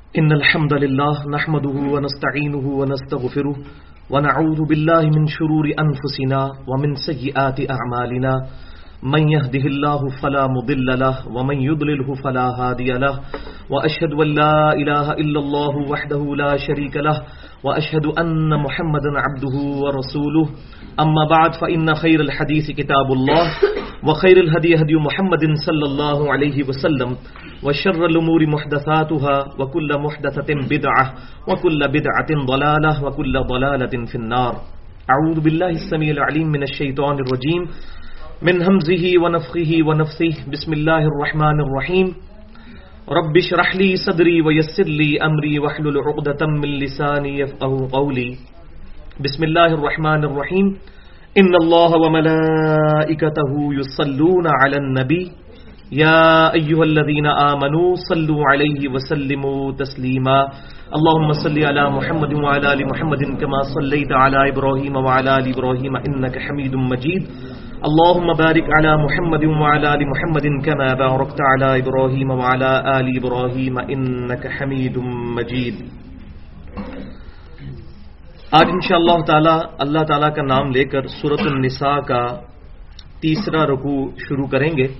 إن الحمد لله نحمده ونستعينه ونستغفره ونعوذ بالله من شرور أنفسنا ومن سيئات أعمالنا من يهده الله فلا مضل له ومن يضلله فلا هادي له وأشهد أن لا إله إلا الله وحده لا شريك له وأشهد أن محمدا عبده ورسوله أما بعد فإن خير الحديث كتاب الله وخير الهدي هدي محمد صلى الله عليه وسلم وشر الأمور محدثاتها وكل محدثة بدعة وكل بدعة ضلالة وكل ضلالة في النار. أعوذ بالله السميع العليم من الشيطان الرجيم من همزه ونفخه ونفثه. بسم الله الرحمن الرحيم. رب اشرح لي صدري ويسر لي أمري واحلل عقدة من لساني يفقهوا قولي. بسم الله الرحمن الرحيم. إن الله وملائكته يصلون على النبي يا أيها الذين آمنوا صلوا عليه وسلموا تسليما. اللهم صل على محمد وعلى آل محمد كما صليت على إبراهيم وعلى آل إبراهيم إنك حميد مجيد. اللهم بارك على محمد وعلى آل محمد كما باركت على إبراهيم وعلى آل إبراهيم إنك حميد مجيد. آج انشاءاللہ تعالی اللہ تعالیٰ کا نام لے کر سورۃ النساء کا تیسرا رکوع شروع کریں گے،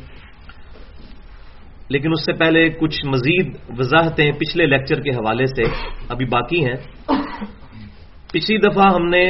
لیکن اس سے پہلے کچھ مزید وضاحتیں پچھلے لیکچر کے حوالے سے ابھی باقی ہیں. پچھلی دفعہ ہم نے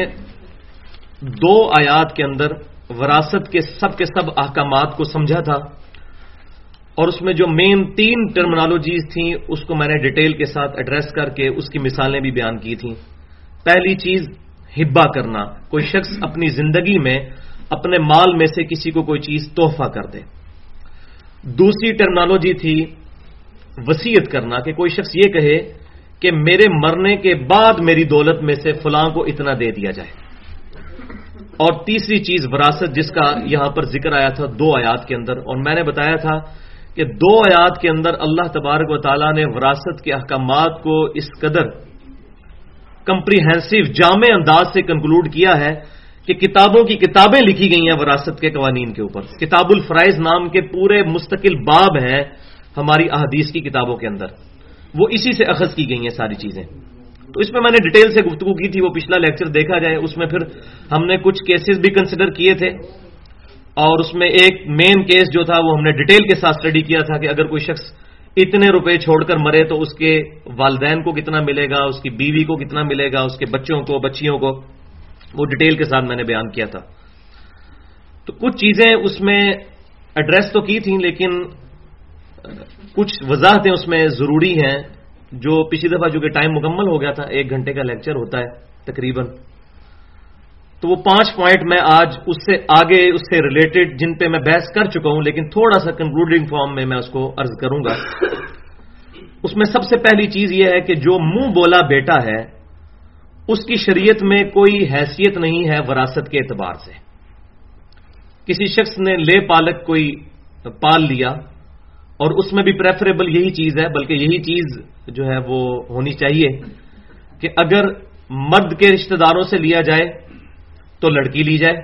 2 آیات کے اندر وراثت کے سب احکامات کو سمجھا تھا، اور اس میں جو مین 3 ٹرمنالوجیز تھیں اس کو میں نے ڈیٹیل کے ساتھ ایڈریس کر کے اس کی مثالیں بھی بیان کی تھیں. پہلی چیز ہبہ کرنا، کوئی شخص اپنی زندگی میں اپنے مال میں سے کسی کو کوئی چیز تحفہ کر دے. دوسری ٹرمنالوجی تھی وصیت کرنا، کہ کوئی شخص یہ کہے کہ میرے مرنے کے بعد میری دولت میں سے فلاں کو اتنا دے دیا جائے. اور تیسری چیز وراثت، جس کا یہاں پر ذکر آیا تھا 2 آیات کے اندر، اور میں نے بتایا تھا کہ 2 آیات کے اندر اللہ تبارک و تعالیٰ نے وراثت کے احکامات کو اس قدر کمپریہنسو جامع انداز سے کنکلوڈ کیا ہے کہ کتابوں کی کتابیں لکھی گئی ہیں وراثت کے قوانین کے اوپر. کتاب الفرائض نام کے پورے مستقل باب ہیں ہماری احادیث کی کتابوں کے اندر، وہ اسی سے اخذ کی گئی ہیں ساری چیزیں. تو اس میں نے ڈیٹیل سے گفتگو کی تھی، وہ پچھلا لیکچر دیکھا جائے. اس میں پھر ہم نے کچھ کیسز بھی کنسیڈر کیے تھے، اور اس میں ایک مین کیس جو تھا وہ ہم نے ڈیٹیل کے ساتھ اسٹڈی کیا تھا کہ اگر کوئی شخص اتنے روپے چھوڑ کر مرے تو اس کے والدین کو کتنا ملے گا، اس کی بیوی کو کتنا ملے گا، اس کے بچوں کو، بچیوں کو. وہ ڈیٹیل کے ساتھ میں نے بیان کیا تھا. تو کچھ چیزیں اس میں ایڈریس تو کی تھیں، لیکن کچھ وضاحتیں اس میں ضروری ہیں جو پچھلی دفعہ جو کہ ٹائم مکمل ہو گیا تھا، 1 گھنٹے کا لیکچر ہوتا ہے تقریباً. تو وہ 5 پوائنٹ میں آج اس سے آگے اس سے ریلیٹڈ جن پہ میں بحث کر چکا ہوں، لیکن تھوڑا سا کنکلوڈنگ فارم میں اس کو عرض کروں گا. اس میں سب سے پہلی چیز یہ ہے کہ جو منہ بولا بیٹا ہے اس کی شریعت میں کوئی حیثیت نہیں ہے وراثت کے اعتبار سے. کسی شخص نے لے پالک کوئی پال لیا، اور اس میں بھی پریفریبل یہی چیز ہے، بلکہ یہی چیز جو ہے وہ ہونی چاہیے کہ اگر مرد کے رشتہ داروں سے لیا جائے تو لڑکی لی جائے.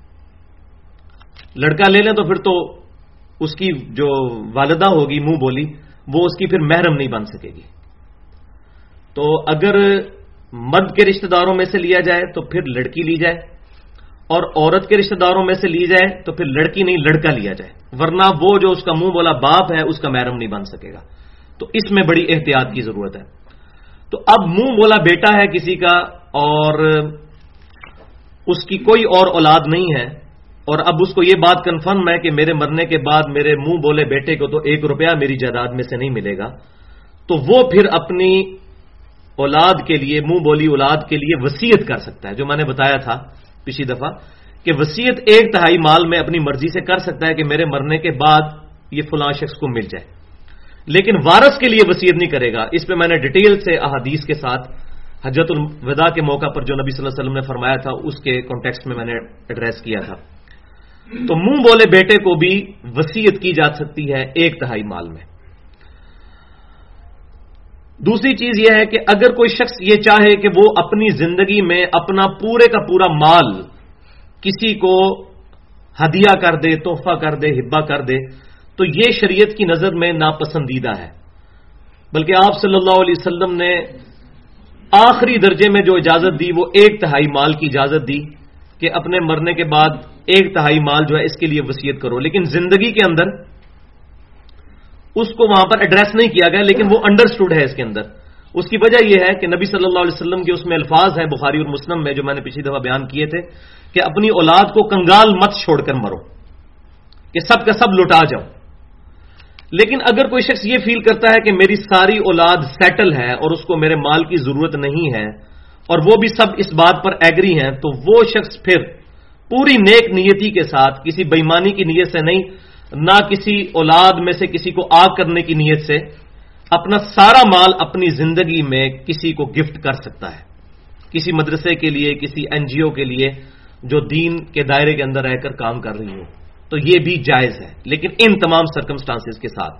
لڑکا لے لیں تو پھر تو اس کی جو والدہ ہوگی منہ بولی، وہ اس کی پھر محرم نہیں بن سکے گی. تو اگر مرد کے رشتہ داروں میں سے لیا جائے تو پھر لڑکی لی جائے، اور عورت کے رشتہ داروں میں سے لی جائے تو پھر لڑکی نہیں لڑکا لیا جائے، ورنہ وہ جو اس کا منہ بولا باپ ہے اس کا محرم نہیں بن سکے گا. تو اس میں بڑی احتیاط کی ضرورت ہے. تو اب منہ بولا بیٹا ہے کسی کا، اور اس کی کوئی اور اولاد نہیں ہے، اور اب اس کو یہ بات کنفرم ہے کہ میرے مرنے کے بعد میرے منہ بولے بیٹے کو تو 1 روپیہ میری جائیداد میں سے نہیں ملے گا. تو وہ پھر اپنی اولاد کے لیے، منہ بولی اولاد کے لیے وصیت کر سکتا ہے. جو میں نے بتایا تھا پچھلی دفعہ کہ وصیت 1/3 مال میں اپنی مرضی سے کر سکتا ہے کہ میرے مرنے کے بعد یہ فلاں شخص کو مل جائے، لیکن وارث کے لیے وصیت نہیں کرے گا. اس پہ میں نے ڈیٹیل سے احادیث کے ساتھ حجۃ الوداع کے موقع پر جو نبی صلی اللہ علیہ وسلم نے فرمایا تھا اس کے کانٹیکسٹ میں نے ایڈریس کیا تھا. تو منہ بولے بیٹے کو بھی وصیت کی جا سکتی ہے 1/3 مال میں. دوسری چیز یہ ہے کہ اگر کوئی شخص یہ چاہے کہ وہ اپنی زندگی میں اپنا پورے کا پورا مال کسی کو ہدیہ کر دے، تحفہ کر دے، ہبہ کر دے، تو یہ شریعت کی نظر میں ناپسندیدہ ہے. بلکہ آپ صلی اللہ علیہ وسلم نے آخری درجے میں جو اجازت دی وہ 1/3 مال کی اجازت دی کہ اپنے مرنے کے بعد 1/3 مال جو ہے اس کے لیے وصیت کرو، لیکن زندگی کے اندر اس کو وہاں پر ایڈریس نہیں کیا گیا، لیکن وہ انڈرسٹوڈ ہے اس کے اندر۔ اس کی وجہ یہ ہے کہ نبی صلی اللہ علیہ وسلم کے اس میں الفاظ ہیں بخاری اور مسلم میں جو میں نے پچھلی دفعہ بیان کیے تھے کہ اپنی اولاد کو کنگال مت چھوڑ کر مرو کہ سب کا سب لٹا جاؤ۔ لیکن اگر کوئی شخص یہ فیل کرتا ہے کہ میری ساری اولاد سیٹل ہے اور اس کو میرے مال کی ضرورت نہیں ہے اور وہ بھی سب اس بات پر ایگری ہیں، تو وہ شخص پھر پوری نیک نیتی کے ساتھ، کسی بےایمانی کی نیت سے نہیں، نہ کسی اولاد میں سے کسی کو آگ کرنے کی نیت سے، اپنا سارا مال اپنی زندگی میں کسی کو گفٹ کر سکتا ہے، کسی مدرسے کے لیے، کسی NGO کے لیے جو دین کے دائرے کے اندر رہ کر کام کر رہی ہو، تو یہ بھی جائز ہے، لیکن ان تمام سرکمسٹانسز کے ساتھ۔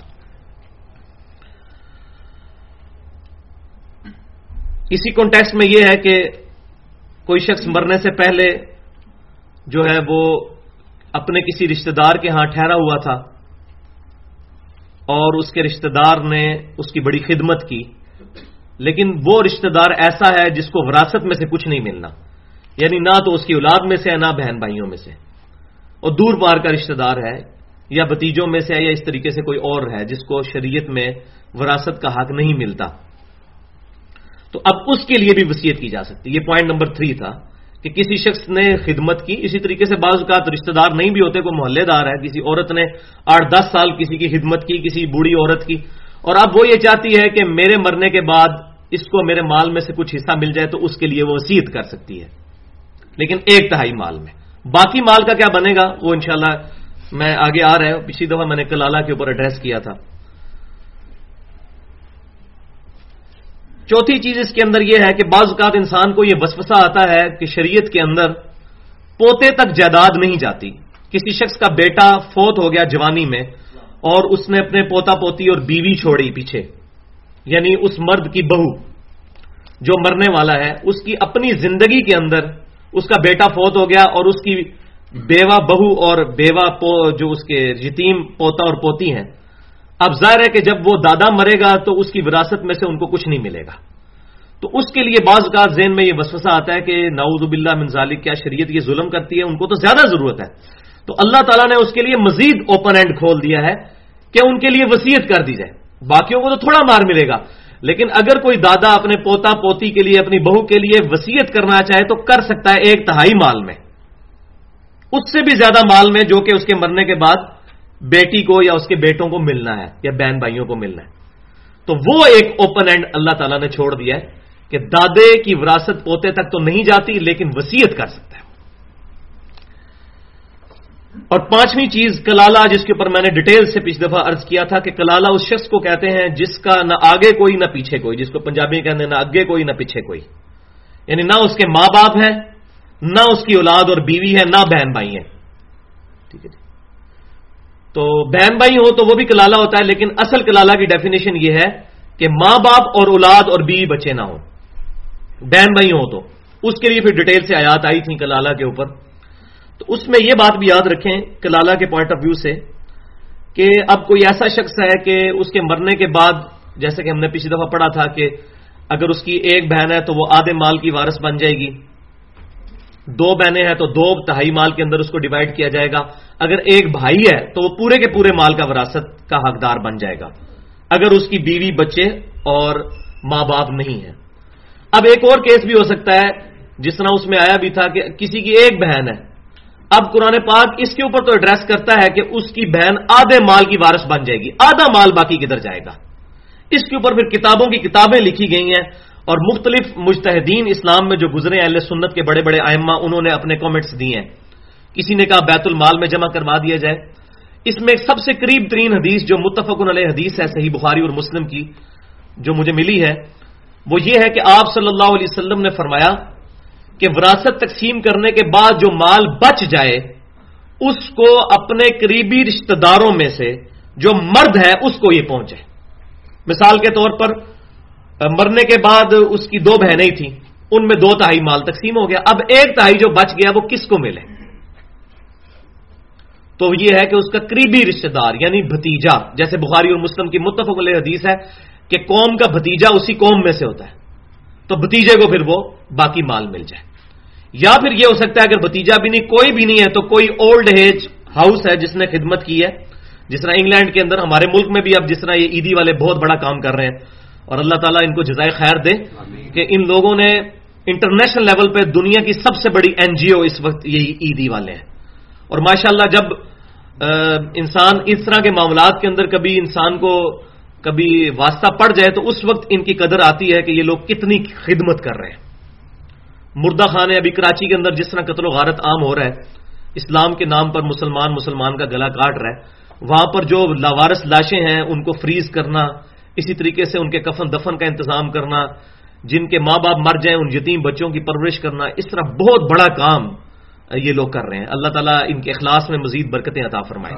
اسی کانٹیکسٹ میں یہ ہے کہ کوئی شخص مرنے سے پہلے جو ہے وہ اپنے کسی رشتہ دار کے ہاں ٹھہرا ہوا تھا اور اس کے رشتہ دار نے اس کی بڑی خدمت کی، لیکن وہ رشتہ دار ایسا ہے جس کو وراثت میں سے کچھ نہیں ملنا، یعنی نہ تو اس کی اولاد میں سے ہے نہ بہن بھائیوں میں سے، اور دور پار کا رشتہ دار ہے یا بھتیجوں میں سے ہے یا اس طریقے سے کوئی اور ہے جس کو شریعت میں وراثت کا حق نہیں ملتا، تو اب اس کے لیے بھی وصیت کی جا سکتی۔ یہ پوائنٹ نمبر 3 تھا کہ کسی شخص نے خدمت کی، اسی طریقے سے بعض اوقات رشتہ دار نہیں بھی ہوتے، کوئی محلے دار ہے، کسی عورت نے 8-10 سال کسی کی خدمت کی، کسی بوڑھی عورت کی، اور اب وہ یہ چاہتی ہے کہ میرے مرنے کے بعد اس کو میرے مال میں سے کچھ حصہ مل جائے، تو اس کے لیے وہ وصیت کر سکتی ہے، لیکن 1/3 مال میں۔ باقی مال کا کیا بنے گا وہ انشاءاللہ میں آگے آ رہا ہے، پچھلی دفعہ میں نے کلالہ کے اوپر ایڈریس کیا تھا۔ چوتھی چیز اس کے اندر یہ ہے کہ بعض اوقات انسان کو یہ وسوسہ آتا ہے کہ شریعت کے اندر پوتے تک جائیداد نہیں جاتی۔ کسی شخص کا بیٹا فوت ہو گیا جوانی میں اور اس نے اپنے پوتا پوتی اور بیوی چھوڑی پیچھے، یعنی اس مرد کی بہو جو مرنے والا ہے، اس کی اپنی زندگی کے اندر اس کا بیٹا فوت ہو گیا اور اس کی بیوہ بہو اور بیوہ جو اس کے یتیم پوتا اور پوتی ہیں، اب ظاہر ہے کہ جب وہ دادا مرے گا تو اس کی وراثت میں سے ان کو کچھ نہیں ملے گا، تو اس کے لیے بعض اوقات ذہن میں یہ وسوسہ آتا ہے کہ نعوذ باللہ من ذالک، کیا شریعت یہ ظلم کرتی ہے؟ ان کو تو زیادہ ضرورت ہے، تو اللہ تعالیٰ نے اس کے لیے مزید اوپن اینڈ کھول دیا ہے کہ ان کے لیے وصیت کر دی جائے، باقیوں کو تو تھوڑا مار ملے گا، لیکن اگر کوئی دادا اپنے پوتا پوتی کے لیے، اپنی بہو کے لیے وصیت کرنا چاہے تو کر سکتا ہے 1/3 مال میں، اس سے بھی زیادہ مال میں جو کہ اس کے مرنے کے بعد بیٹی کو یا اس کے بیٹوں کو ملنا ہے یا بہن بھائیوں کو ملنا ہے، تو وہ ایک اوپن اینڈ اللہ تعالیٰ نے چھوڑ دیا ہے کہ دادے کی وراثت پوتے تک تو نہیں جاتی لیکن وصیت کر سکتا ہے۔ اور 5ویں چیز کلالہ، جس کے اوپر میں نے ڈیٹیل سے پچھلی دفعہ عرض کیا تھا کہ کلالہ اس شخص کو کہتے ہیں جس کا نہ آگے کوئی نہ پیچھے کوئی، جس کو پنجابی کہتے ہیں نہ آگے کوئی نہ پیچھے کوئی، یعنی نہ اس کے ماں باپ ہیں، نہ اس کی اولاد اور بیوی ہے، نہ بہن بھائی ہیں، ٹھیک ہے جی۔ تو بہن بھائی ہو تو وہ بھی کلالہ ہوتا ہے، لیکن اصل کلالہ کی ڈیفینیشن یہ ہے کہ ماں باپ اور اولاد اور بیوی بچے نہ ہوں، بہن بھائی ہو تو اس کے لیے پھر ڈیٹیل سے آیات آئی تھیں کلالہ کے اوپر۔ تو اس میں یہ بات بھی یاد رکھیں کلالہ کے پوائنٹ آف ویو سے کہ اب کوئی ایسا شخص ہے کہ اس کے مرنے کے بعد، جیسے کہ ہم نے پچھلی دفعہ پڑھا تھا کہ اگر اس کی ایک بہن ہے تو وہ آدھے مال کی وارث بن جائے گی، 2 بہنیں ہیں تو 2/3 مال کے اندر اس کو ڈیوائڈ کیا جائے گا، اگر ایک بھائی ہے تو وہ پورے کے پورے مال کا وراثت کا حقدار بن جائے گا اگر اس کی بیوی بچے اور ماں باپ نہیں ہے۔ اب ایک اور کیس بھی ہو سکتا ہے جس طرح اس میں آیا بھی تھا کہ کسی کی ایک بہن ہے، اب قرآن پاک اس کے اوپر تو ایڈریس کرتا ہے کہ اس کی بہن آدھے مال کی وارث بن جائے گی، آدھا مال باقی کدھر جائے گا؟ اس کے اوپر پھر کتابوں کی کتابیں لکھی گئی ہیں اور مختلف مجتہدین اسلام میں جو گزرے اہل سنت کے بڑے بڑے ائمہ، انہوں نے اپنے کامنٹس دیے ہیں۔ کسی نے کہا بیت المال میں جمع کروا دیا جائے۔ اس میں سب سے قریب ترین حدیث جو متفق علیہ حدیث ہے صحیح بخاری اور مسلم کی جو مجھے ملی ہے وہ یہ ہے کہ آپ صلی اللہ علیہ وسلم نے فرمایا کہ وراثت تقسیم کرنے کے بعد جو مال بچ جائے اس کو اپنے قریبی رشتہ داروں میں سے جو مرد ہے اس کو یہ پہنچے۔ مثال کے طور پر مرنے کے بعد اس کی 2 بہنیں تھیں، ان میں 2/3 مال تقسیم ہو گیا، اب 1/3 جو بچ گیا وہ کس کو ملے؟ تو یہ ہے کہ اس کا قریبی رشتہ دار یعنی بھتیجا، جیسے بخاری اور مسلم کی متفق علیہ حدیث ہے کہ قوم کا بھتیجا اسی قوم میں سے ہوتا ہے تو بھتیجے کو پھر وہ باقی مال مل جائے، یا پھر یہ ہو سکتا ہے اگر بھتیجا بھی نہیں، کوئی بھی نہیں ہے، تو کوئی اولڈ ایج ہاؤس ہے جس نے خدمت کی ہے، جس طرح انگلینڈ کے اندر، ہمارے ملک میں بھی اب جس طرح یہ عیدی والے بہت بڑا کام کر رہے ہیں، اور اللہ تعالیٰ ان کو جزائے خیر دے کہ ان لوگوں نے انٹرنیشنل لیول پہ دنیا کی سب سے بڑی این جی او اس وقت یہی عیدی والے ہیں، اور ماشاءاللہ جب انسان اس طرح کے معاملات کے اندر کبھی انسان کو کبھی واسطہ پڑ جائے تو اس وقت ان کی قدر آتی ہے کہ یہ لوگ کتنی خدمت کر رہے ہیں۔ مردہ خانے ابھی کراچی کے اندر جس طرح قتل و غارت عام ہو رہا ہے، اسلام کے نام پر مسلمان کا گلا کاٹ رہا ہے، وہاں پر جو لاوارث لاشیں ہیں ان کو فریز کرنا، اسی طریقے سے ان کے کفن دفن کا انتظام کرنا، جن کے ماں باپ مر جائیں ان یتیم بچوں کی پرورش کرنا، اس طرح بہت بڑا کام یہ لوگ کر رہے ہیں۔ اللہ تعالیٰ ان کے اخلاص میں مزید برکتیں عطا فرمائے۔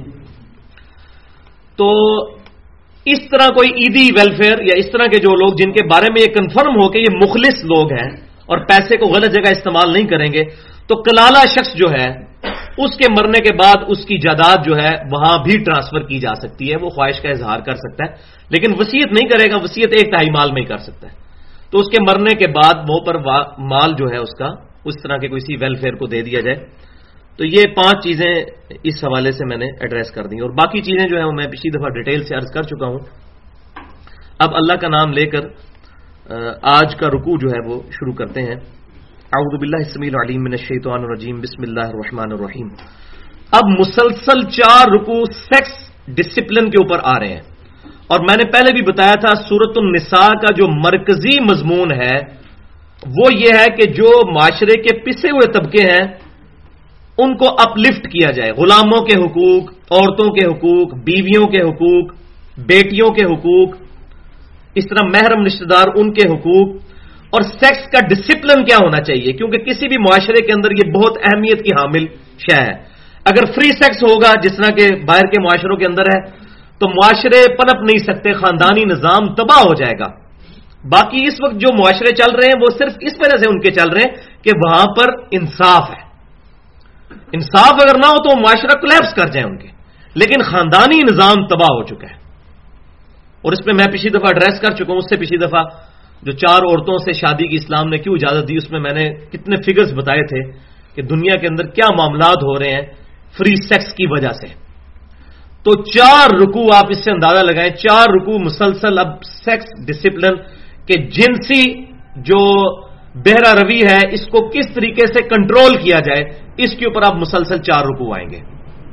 تو اس طرح کوئی عیدی ویلفیئر یا اس طرح کے جو لوگ جن کے بارے میں یہ کنفرم ہو کہ یہ مخلص لوگ ہیں اور پیسے کو غلط جگہ استعمال نہیں کریں گے، تو کلالہ شخص جو ہے اس کے مرنے کے بعد اس کی جائیداد جو ہے وہاں بھی ٹرانسفر کی جا سکتی ہے، وہ خواہش کا اظہار کر سکتا ہے، لیکن وصیت نہیں کرے گا، وصیت 1/3 مال میں ہی کر سکتا ہے، تو اس کے مرنے کے بعد وہ پر مال جو ہے اس کا اس طرح کے کسی ویلفیئر کو دے دیا جائے۔ تو یہ 5 چیزیں اس حوالے سے میں نے ایڈریس کر دی، اور باقی چیزیں جو ہیں وہ میں پچھلی دفعہ ڈیٹیل سے عرض کر چکا ہوں۔ اب اللہ کا نام لے کر آج کا رکوع جو ہے وہ شروع کرتے ہیں۔ اعوذ باللہ السمیع العلیم من الشیطان الرجیم، بسم اللہ الرحمن الرحیم۔ اب مسلسل 4 رکوع سیکس ڈسپلن کے اوپر آ رہے ہیں، اور میں نے پہلے بھی بتایا تھا سورۃ النساء کا جو مرکزی مضمون ہے وہ یہ ہے کہ جو معاشرے کے پسے ہوئے طبقے ہیں ان کو اپلفٹ کیا جائے، غلاموں کے حقوق، عورتوں کے حقوق، بیویوں کے حقوق، بیٹیوں کے حقوق، اس طرح محرم رشتہ دار ان کے حقوق، اور سیکس کا ڈسپلن کیا ہونا چاہیے، کیونکہ کسی بھی معاشرے کے اندر یہ بہت اہمیت کی حامل شے ہے۔ اگر فری سیکس ہوگا جس طرح کے باہر کے معاشروں کے اندر ہے تو معاشرے پنپ نہیں سکتے، خاندانی نظام تباہ ہو جائے گا۔ باقی اس وقت جو معاشرے چل رہے ہیں وہ صرف اس وجہ سے ان کے چل رہے ہیں کہ وہاں پر انصاف ہے، انصاف اگر نہ ہو تو معاشرہ کولیپس کر جائے ان کے، لیکن خاندانی نظام تباہ ہو چکا ہے۔ اور اس پہ میں پچھلی دفعہ ایڈریس کر چکا ہوں، اس سے پچھلی دفعہ جو 4 عورتوں سے شادی کی اسلام نے کیوں اجازت دی، اس میں میں نے کتنے فگرز بتائے تھے کہ دنیا کے اندر کیا معاملات ہو رہے ہیں فری سیکس کی وجہ سے۔ تو 4 رکوع آپ اس سے اندازہ لگائیں، 4 رکوع مسلسل اب سیکس ڈسپلن کہ جنسی جو بہرا روی ہے اس کو کس طریقے سے کنٹرول کیا جائے، اس کے اوپر آپ مسلسل 4 رکوع آئیں گے۔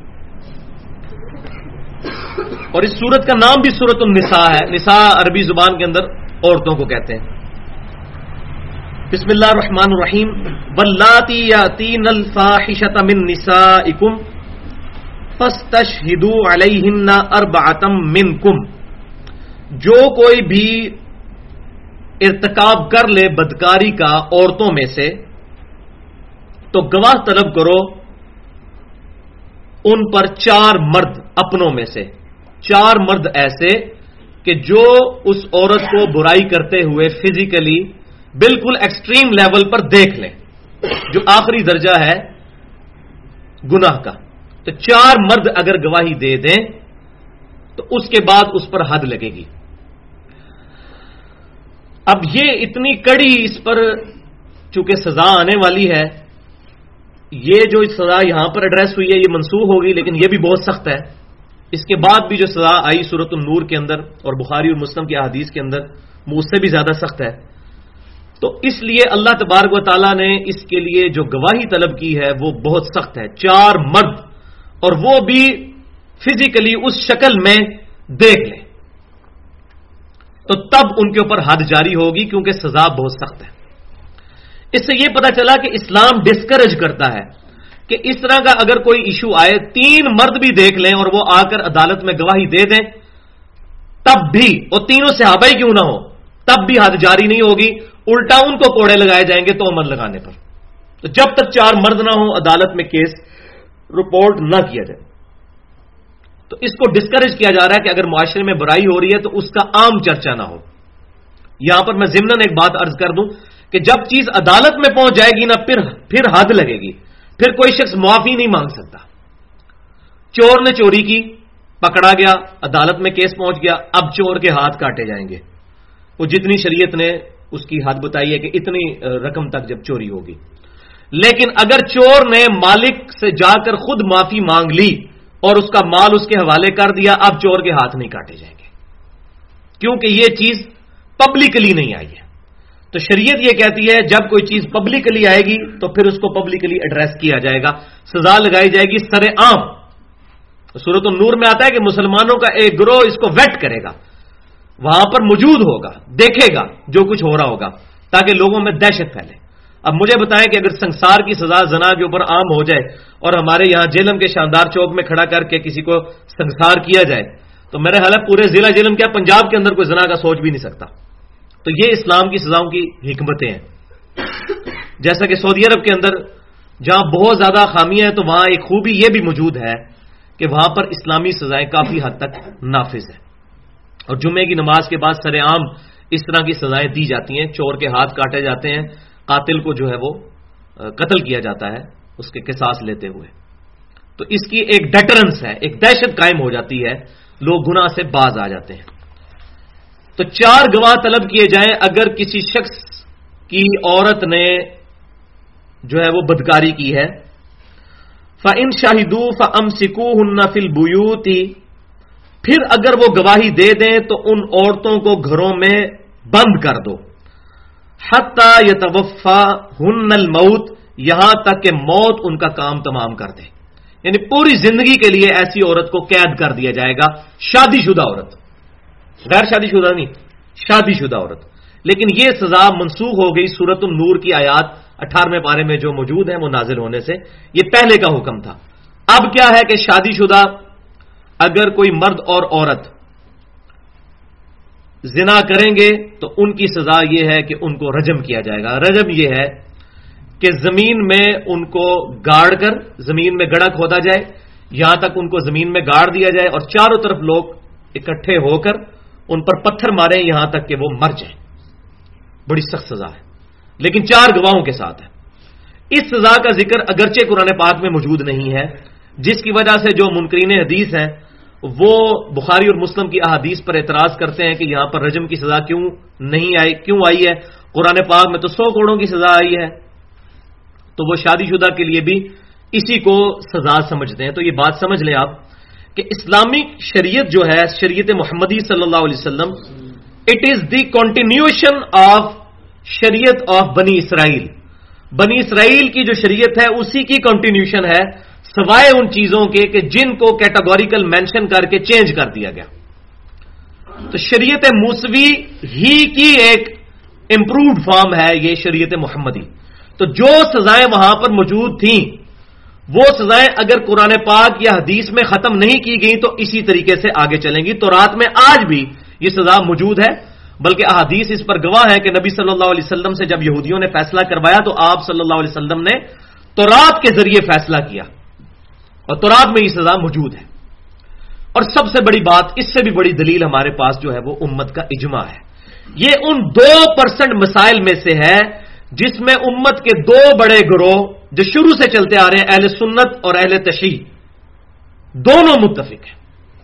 اور اس سورت کا نام بھی سورۃ النساء ہے، نساء عربی زبان کے اندر عورتوں کو کہتے ہیں۔ بسم اللہ الرحمن الرحیم، واللاتی یاتین الفاحشۃ من نسائکم فاستشہدوا علیہن 4 منکم، جو کوئی بھی ارتکاب کر لے بدکاری کا عورتوں میں سے تو گواہ طلب کرو ان پر 4 مرد اپنوں میں سے، 4 مرد ایسے کہ جو اس عورت کو برائی کرتے ہوئے فزیکلی بالکل ایکسٹریم لیول پر دیکھ لیں، جو آخری درجہ ہے گناہ کا۔ تو 4 مرد اگر گواہی دے دیں تو اس کے بعد اس پر حد لگے گی۔ اب یہ اتنی کڑی اس پر چونکہ سزا آنے والی ہے، یہ جو سزا یہاں پر ایڈریس ہوئی ہے یہ منسوخ ہوگی، لیکن یہ بھی بہت سخت ہے۔ اس کے بعد بھی جو سزا آئی سورۃ النور کے اندر اور بخاری اور مسلم کی احادیث کے اندر وہ اس سے بھی زیادہ سخت ہے۔ تو اس لیے اللہ تبارک و تعالیٰ نے اس کے لیے جو گواہی طلب کی ہے وہ بہت سخت ہے، 4 مرد، اور وہ بھی فزیکلی اس شکل میں دیکھ لیں تو تب ان کے اوپر حد جاری ہوگی، کیونکہ سزا بہت سخت ہے۔ اس سے یہ پتا چلا کہ اسلام ڈسکریج کرتا ہے کہ اس طرح کا اگر کوئی ایشو آئے، 3 مرد بھی دیکھ لیں اور وہ آ کر عدالت میں گواہی دے دیں تب بھی، اور تینوں صحابہ ہی کیوں نہ ہو، تب بھی حد جاری نہیں ہوگی، الٹا ان کو کوڑے لگائے جائیں گے تہمت لگانے پر۔ تو جب تک 4 مرد نہ ہو عدالت میں کیس رپورٹ نہ کیا جائے، تو اس کو ڈسکریج کیا جا رہا ہے کہ اگر معاشرے میں برائی ہو رہی ہے تو اس کا عام چرچا نہ ہو۔ یہاں پر میں ضمناً ایک بات عرض کر دوں کہ جب چیز عدالت میں پہنچ جائے گی نا پھر حد لگے گی، پھر کوئی شخص معافی نہیں مانگ سکتا۔ چور نے چوری کی، پکڑا گیا، عدالت میں کیس پہنچ گیا، اب چور کے ہاتھ کاٹے جائیں گے. وہ جتنی شریعت نے اس کی حد بتائی ہے کہ اتنی رقم تک جب چوری ہوگی. لیکن اگر چور نے مالک سے جا کر خود معافی مانگ لی اور اس کا مال اس کے حوالے کر دیا، اب چور کے ہاتھ نہیں کاٹے جائیں گے، کیونکہ یہ چیز پبلکلی نہیں آئی ہے. تو شریعت یہ کہتی ہے جب کوئی چیز پبلکلی آئے گی تو پھر اس کو پبلکلی ایڈریس کیا جائے گا، سزا لگائی جائے گی سر عام. سورۃ النور میں آتا ہے کہ مسلمانوں کا ایک گروہ اس کو ویٹ کرے گا، وہاں پر موجود ہوگا، دیکھے گا جو کچھ ہو رہا ہوگا تاکہ لوگوں میں دہشت پھیلے. اب مجھے بتائیں کہ اگر سنسار کی سزا زنا کے اوپر عام ہو جائے اور ہمارے یہاں جیلم کے شاندار چوک میں کھڑا کر کے کسی کو سنسار کیا جائے تو میرے خیال ہے پورے ضلع جیلم کیا پنجاب کے اندر کوئی زنا کا سوچ بھی نہیں سکتا. تو یہ اسلام کی سزاؤں کی حکمتیں ہیں. جیسا کہ سعودی عرب کے اندر جہاں بہت زیادہ خامیاں ہیں تو وہاں ایک خوبی یہ بھی موجود ہے کہ وہاں پر اسلامی سزائیں کافی حد تک نافذ ہیں، اور جمعے کی نماز کے بعد سر عام اس طرح کی سزائیں دی جاتی ہیں. چور کے ہاتھ کاٹے جاتے ہیں، قاتل کو جو ہے وہ قتل کیا جاتا ہے اس کے قصاص لیتے ہوئے. تو اس کی ایک ڈیٹرنس ہے، ایک دہشت قائم ہو جاتی ہے، لوگ گناہ سے باز آ جاتے ہیں. تو 4 گواہ طلب کیے جائیں اگر کسی شخص کی عورت نے جو ہے وہ بدکاری کی ہے. فَإِن شَهِدُوا فَأَمْسِكُوهُنَّ فِي الْبُيُوتِ، پھر اگر وہ گواہی دے دیں تو ان عورتوں کو گھروں میں بند کر دو. حَتَّى يَتَوَفَّاهُنَّ الْمَوْتُ، یہاں تک کہ موت ان کا کام تمام کر دے. یعنی پوری زندگی کے لیے ایسی عورت کو قید کر دیا جائے گا، شادی شدہ عورت، غیر شادی شدہ نہیں، شادی شدہ عورت. لیکن یہ سزا منسوخ ہو گئی سورۃ النور کی آیات 18ویں پارے میں جو موجود ہیں وہ نازل ہونے سے. یہ پہلے کا حکم تھا. اب کیا ہے کہ شادی شدہ اگر کوئی مرد اور عورت زنا کریں گے تو ان کی سزا یہ ہے کہ ان کو رجم کیا جائے گا. رجم یہ ہے کہ زمین میں ان کو گاڑ کر زمین میں گڑھا کھودا جائے، یہاں تک ان کو زمین میں گاڑ دیا جائے اور چاروں طرف لوگ اکٹھے ہو کر ان پر پتھر ماریں یہاں تک کہ وہ مر جائیں. بڑی سخت سزا ہے، لیکن 4 گواہوں کے ساتھ ہے. اس سزا کا ذکر اگرچہ قرآن پاک میں موجود نہیں ہے، جس کی وجہ سے جو منکرین حدیث ہیں وہ بخاری اور مسلم کی احادیث پر اعتراض کرتے ہیں کہ یہاں پر رجم کی سزا کیوں آئی ہے. قرآن پاک میں تو 100 کوڑوں کی سزا آئی ہے. تو وہ شادی شدہ کے لیے بھی اسی کو سزا سمجھتے ہیں. تو یہ بات سمجھ لیں آپ کہ اسلامی شریعت جو ہے، شریعت محمدی صلی اللہ علیہ وسلم، it is the continuation of شریعت آف بنی اسرائیل. بنی اسرائیل کی جو شریعت ہے اسی کی کنٹینیوشن ہے، سوائے ان چیزوں کے کہ جن کو کیٹاگوریکل مینشن کر کے چینج کر دیا گیا. تو شریعت موسوی ہی کی ایک امپرووڈ فارم ہے یہ شریعت محمدی. تو جو سزائیں وہاں پر موجود تھیں وہ سزائیں اگر قرآن پاک یا حدیث میں ختم نہیں کی گئیں تو اسی طریقے سے آگے چلیں گی. تورات میں آج بھی یہ سزا موجود ہے، بلکہ احادیث اس پر گواہ ہے کہ نبی صلی اللہ علیہ وسلم سے جب یہودیوں نے فیصلہ کروایا تو آپ صلی اللہ علیہ وسلم نے تورات کے ذریعے فیصلہ کیا اور تورات میں یہ سزا موجود ہے. اور سب سے بڑی بات، اس سے بھی بڑی دلیل ہمارے پاس جو ہے وہ امت کا اجماع ہے. یہ ان 2% مسائل میں سے ہے جس میں امت کے 2 بڑے گروہ جو شروع سے چلتے آ رہے ہیں، اہل سنت اور اہل تشیع، دونوں متفق ہیں.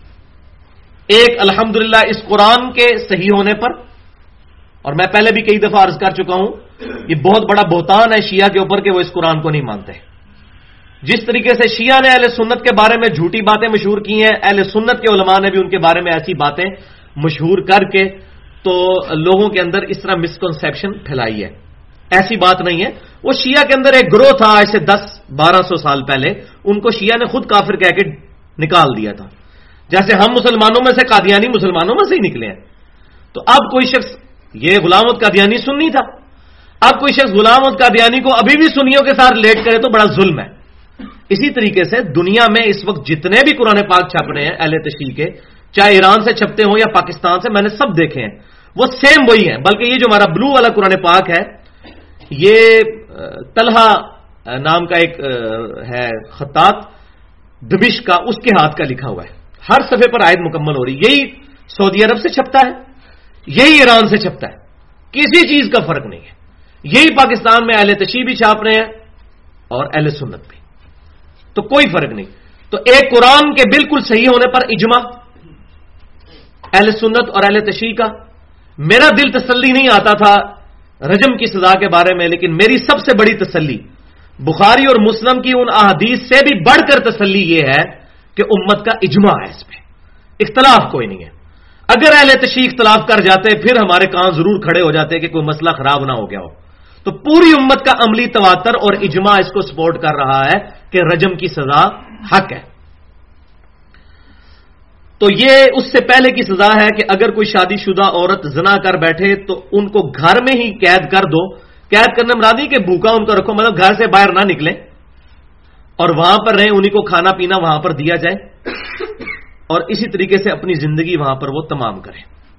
ایک الحمدللہ اس قرآن کے صحیح ہونے پر، اور میں پہلے بھی کئی دفعہ عرض کر چکا ہوں یہ بہت بڑا بہتان ہے شیعہ کے اوپر کہ وہ اس قرآن کو نہیں مانتے. جس طریقے سے شیعہ نے اہل سنت کے بارے میں جھوٹی باتیں مشہور کی ہیں، اہل سنت کے علماء نے بھی ان کے بارے میں ایسی باتیں مشہور کر کے تو لوگوں کے اندر اس طرح مسکنسیپشن پھیلائی ہے. ایسی بات نہیں ہے. وہ شیعہ کے اندر ایک گروہ تھا ایسے 10-1200 سال پہلے، ان کو شیعہ نے خود کافر کہہ کے نکال دیا تھا. جیسے ہم مسلمانوں میں سے قادیانی مسلمانوں میں سے ہی نکلے ہیں. تو اب کوئی شخص، یہ غلام احمد قادیانی سنی تھا، اب کوئی شخص غلام احمد قادیانی کو ابھی بھی سنیوں کے ساتھ ریلیٹ کرے تو بڑا ظلم ہے. اسی طریقے سے دنیا میں اس وقت جتنے بھی قرآن پاک چھپ رہے ہیں اہل تشیع کے، چاہے ایران سے چھپتے ہوں یا پاکستان سے، میں نے سب دیکھے ہیں، وہ سیم وہی ہیں. بلکہ یہ جو ہمارا بلو والا قرآن پاک ہے، یہ طلحہ نام کا ایک ہے خطاط دمشق کا، اس کے ہاتھ کا لکھا ہوا ہے. ہر صفحے پر آیت مکمل ہو رہی. یہی سعودی عرب سے چھپتا ہے، یہی ایران سے چھپتا ہے، کسی چیز کا فرق نہیں ہے. یہی پاکستان میں اہل تشیع بھی چھاپ رہے ہیں اور اہل سنت بھی، تو کوئی فرق نہیں. تو تو ایک قرآن کے بالکل صحیح ہونے پر اجماع اہل سنت اور اہل تشریع کا. میرا دل تسلی نہیں آتا تھا رجم کی سزا کے بارے میں، لیکن میری سب سے بڑی تسلی بخاری اور مسلم کی ان احادیث سے بھی بڑھ کر تسلی یہ ہے کہ امت کا اجماع ہے، اس پہ اختلاف کوئی نہیں ہے. اگر اہل تشریع اختلاف کر جاتے پھر ہمارے کان ضرور کھڑے ہو جاتے کہ کوئی مسئلہ خراب نہ ہو گیا ہو. تو پوری امت کا عملی تواتر اور اجماع اس کو سپورٹ کر رہا ہے کہ رجم کی سزا حق ہے. تو یہ اس سے پہلے کی سزا ہے کہ اگر کوئی شادی شدہ عورت زنا کر بیٹھے تو ان کو گھر میں ہی قید کر دو. قید کرنے مراد نہیں کہ بھوکا ان کو رکھو، مطلب گھر سے باہر نہ نکلیں اور وہاں پر رہیں، انہیں کو کھانا پینا وہاں پر دیا جائے اور اسی طریقے سے اپنی زندگی وہاں پر وہ تمام کریں.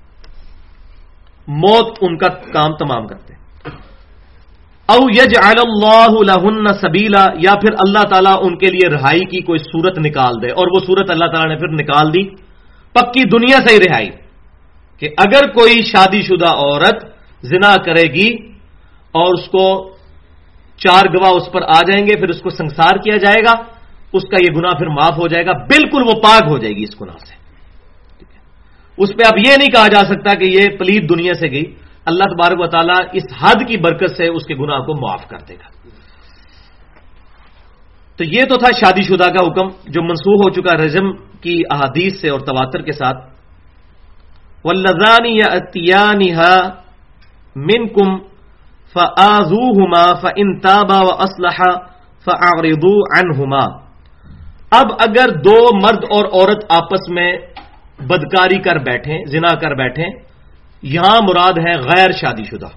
موت ان کا کام تمام کرتے. او یجعل اللہ لہن سبیلا، یا پھر اللہ تعالیٰ ان کے لیے رہائی کی کوئی صورت نکال دے، اور وہ صورت اللہ تعالیٰ نے پھر نکال دی، پکی دنیا سے ہی رہائی. کہ اگر کوئی شادی شدہ عورت زنا کرے گی اور اس کو 4 گواہ اس پر آ جائیں گے، پھر اس کو سنسار کیا جائے گا، اس کا یہ گناہ پھر معاف ہو جائے گا، بالکل وہ پاک ہو جائے گی اس گناہ سے. اس پہ اب یہ نہیں کہا جا سکتا کہ یہ پلید دنیا سے گئی. اللہ تبارک و تعالیٰ اس حد کی برکت سے اس کے گناہ کو معاف کر دے گا. تو یہ تو تھا شادی شدہ کا حکم جو منسوخ ہو چکا رجم کی احادیث سے اور تواتر کے ساتھ. واللذان یأتیانھا منکم فآذوہما فإن تابا وأصلحا فأعرضوا عنہما. اب اگر 2 مرد اور عورت آپس میں بدکاری کر بیٹھیں، زنا کر بیٹھیں، یہاں مراد ہے غیر شادی شدہ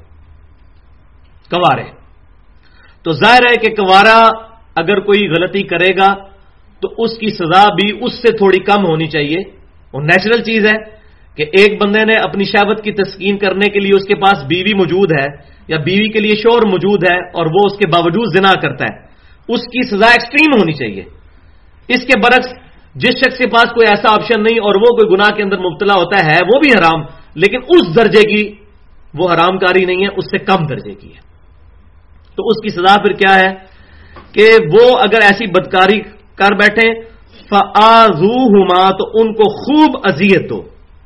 کنوارے. تو ظاہر ہے کہ کنوارا اگر کوئی غلطی کرے گا تو اس کی سزا بھی اس سے تھوڑی کم ہونی چاہیے. اور نیچرل چیز ہے کہ ایک بندے نے اپنی شہوت کی تسکین کرنے کے لیے اس کے پاس بیوی موجود ہے یا بیوی کے لیے شوہر موجود ہے اور وہ اس کے باوجود زنا کرتا ہے، اس کی سزا ایکسٹریم ہونی چاہیے. اس کے برعکس جس شخص کے پاس کوئی ایسا آپشن نہیں اور وہ کوئی گناہ کے اندر مبتلا ہوتا ہے وہ بھی حرام، لیکن اس درجے کی وہ حرام کاری نہیں ہے، اس سے کم درجے کی ہے. تو اس کی سزا پھر کیا ہے کہ وہ اگر ایسی بدکاری کر بیٹھے فآذوہما، تو ان کو خوب اذیت دو.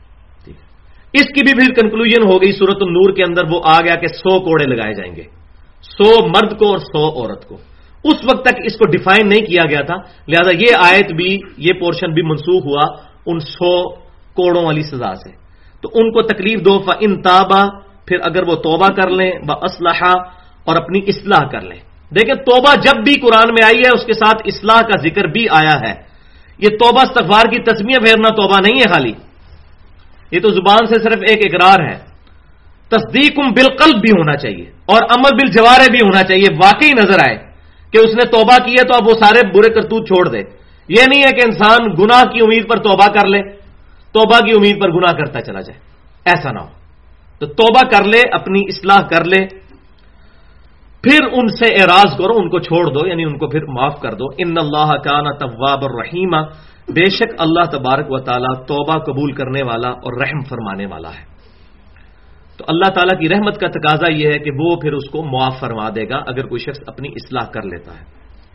اس کی بھی پھر کنکلوژن ہو گئی سورۃ النور کے اندر، وہ آ گیا کہ 100 کوڑے لگائے جائیں گے، 100 مرد کو اور 100 عورت کو. اس وقت تک اس کو ڈیفائن نہیں کیا گیا تھا، لہذا یہ آیت بھی، یہ پورشن بھی منسوخ ہوا ان 100 کوڑوں والی سزا سے. تو ان کو تکلیف دو. فإن تابا، پھر اگر وہ توبہ کر لیں، وأصلحا، اور اپنی اصلاح کر لیں. دیکھیں توبہ جب بھی قرآن میں آئی ہے اس کے ساتھ اصلاح کا ذکر بھی آیا ہے. یہ توبہ استغفار کی تسمیہ پھیرنا توبہ نہیں ہے خالی، یہ تو زبان سے صرف ایک اقرار ہے. تصدیق بالقلب بھی ہونا چاہیے اور عمل بالجوارح بھی ہونا چاہیے. واقعی نظر آئے کہ اس نے توبہ کی ہے تو اب وہ سارے برے کرتوت چھوڑ دے. یہ نہیں ہے کہ انسان گناہ کی امید پر توبہ کر لے، توبہ کی امید پر گناہ کرتا چلا جائے، ایسا نہ ہو. تو توبہ کر لے، اپنی اصلاح کر لے، پھر ان سے اعراض کرو، ان کو چھوڑ دو، یعنی ان کو پھر معاف کر دو. ان اللہ کان توابا الرحیم، بے شک اللہ تبارک و تعالی توبہ قبول کرنے والا اور رحم فرمانے والا ہے. تو اللہ تعالیٰ کی رحمت کا تقاضا یہ ہے کہ وہ پھر اس کو معاف فرما دے گا اگر کوئی شخص اپنی اصلاح کر لیتا ہے.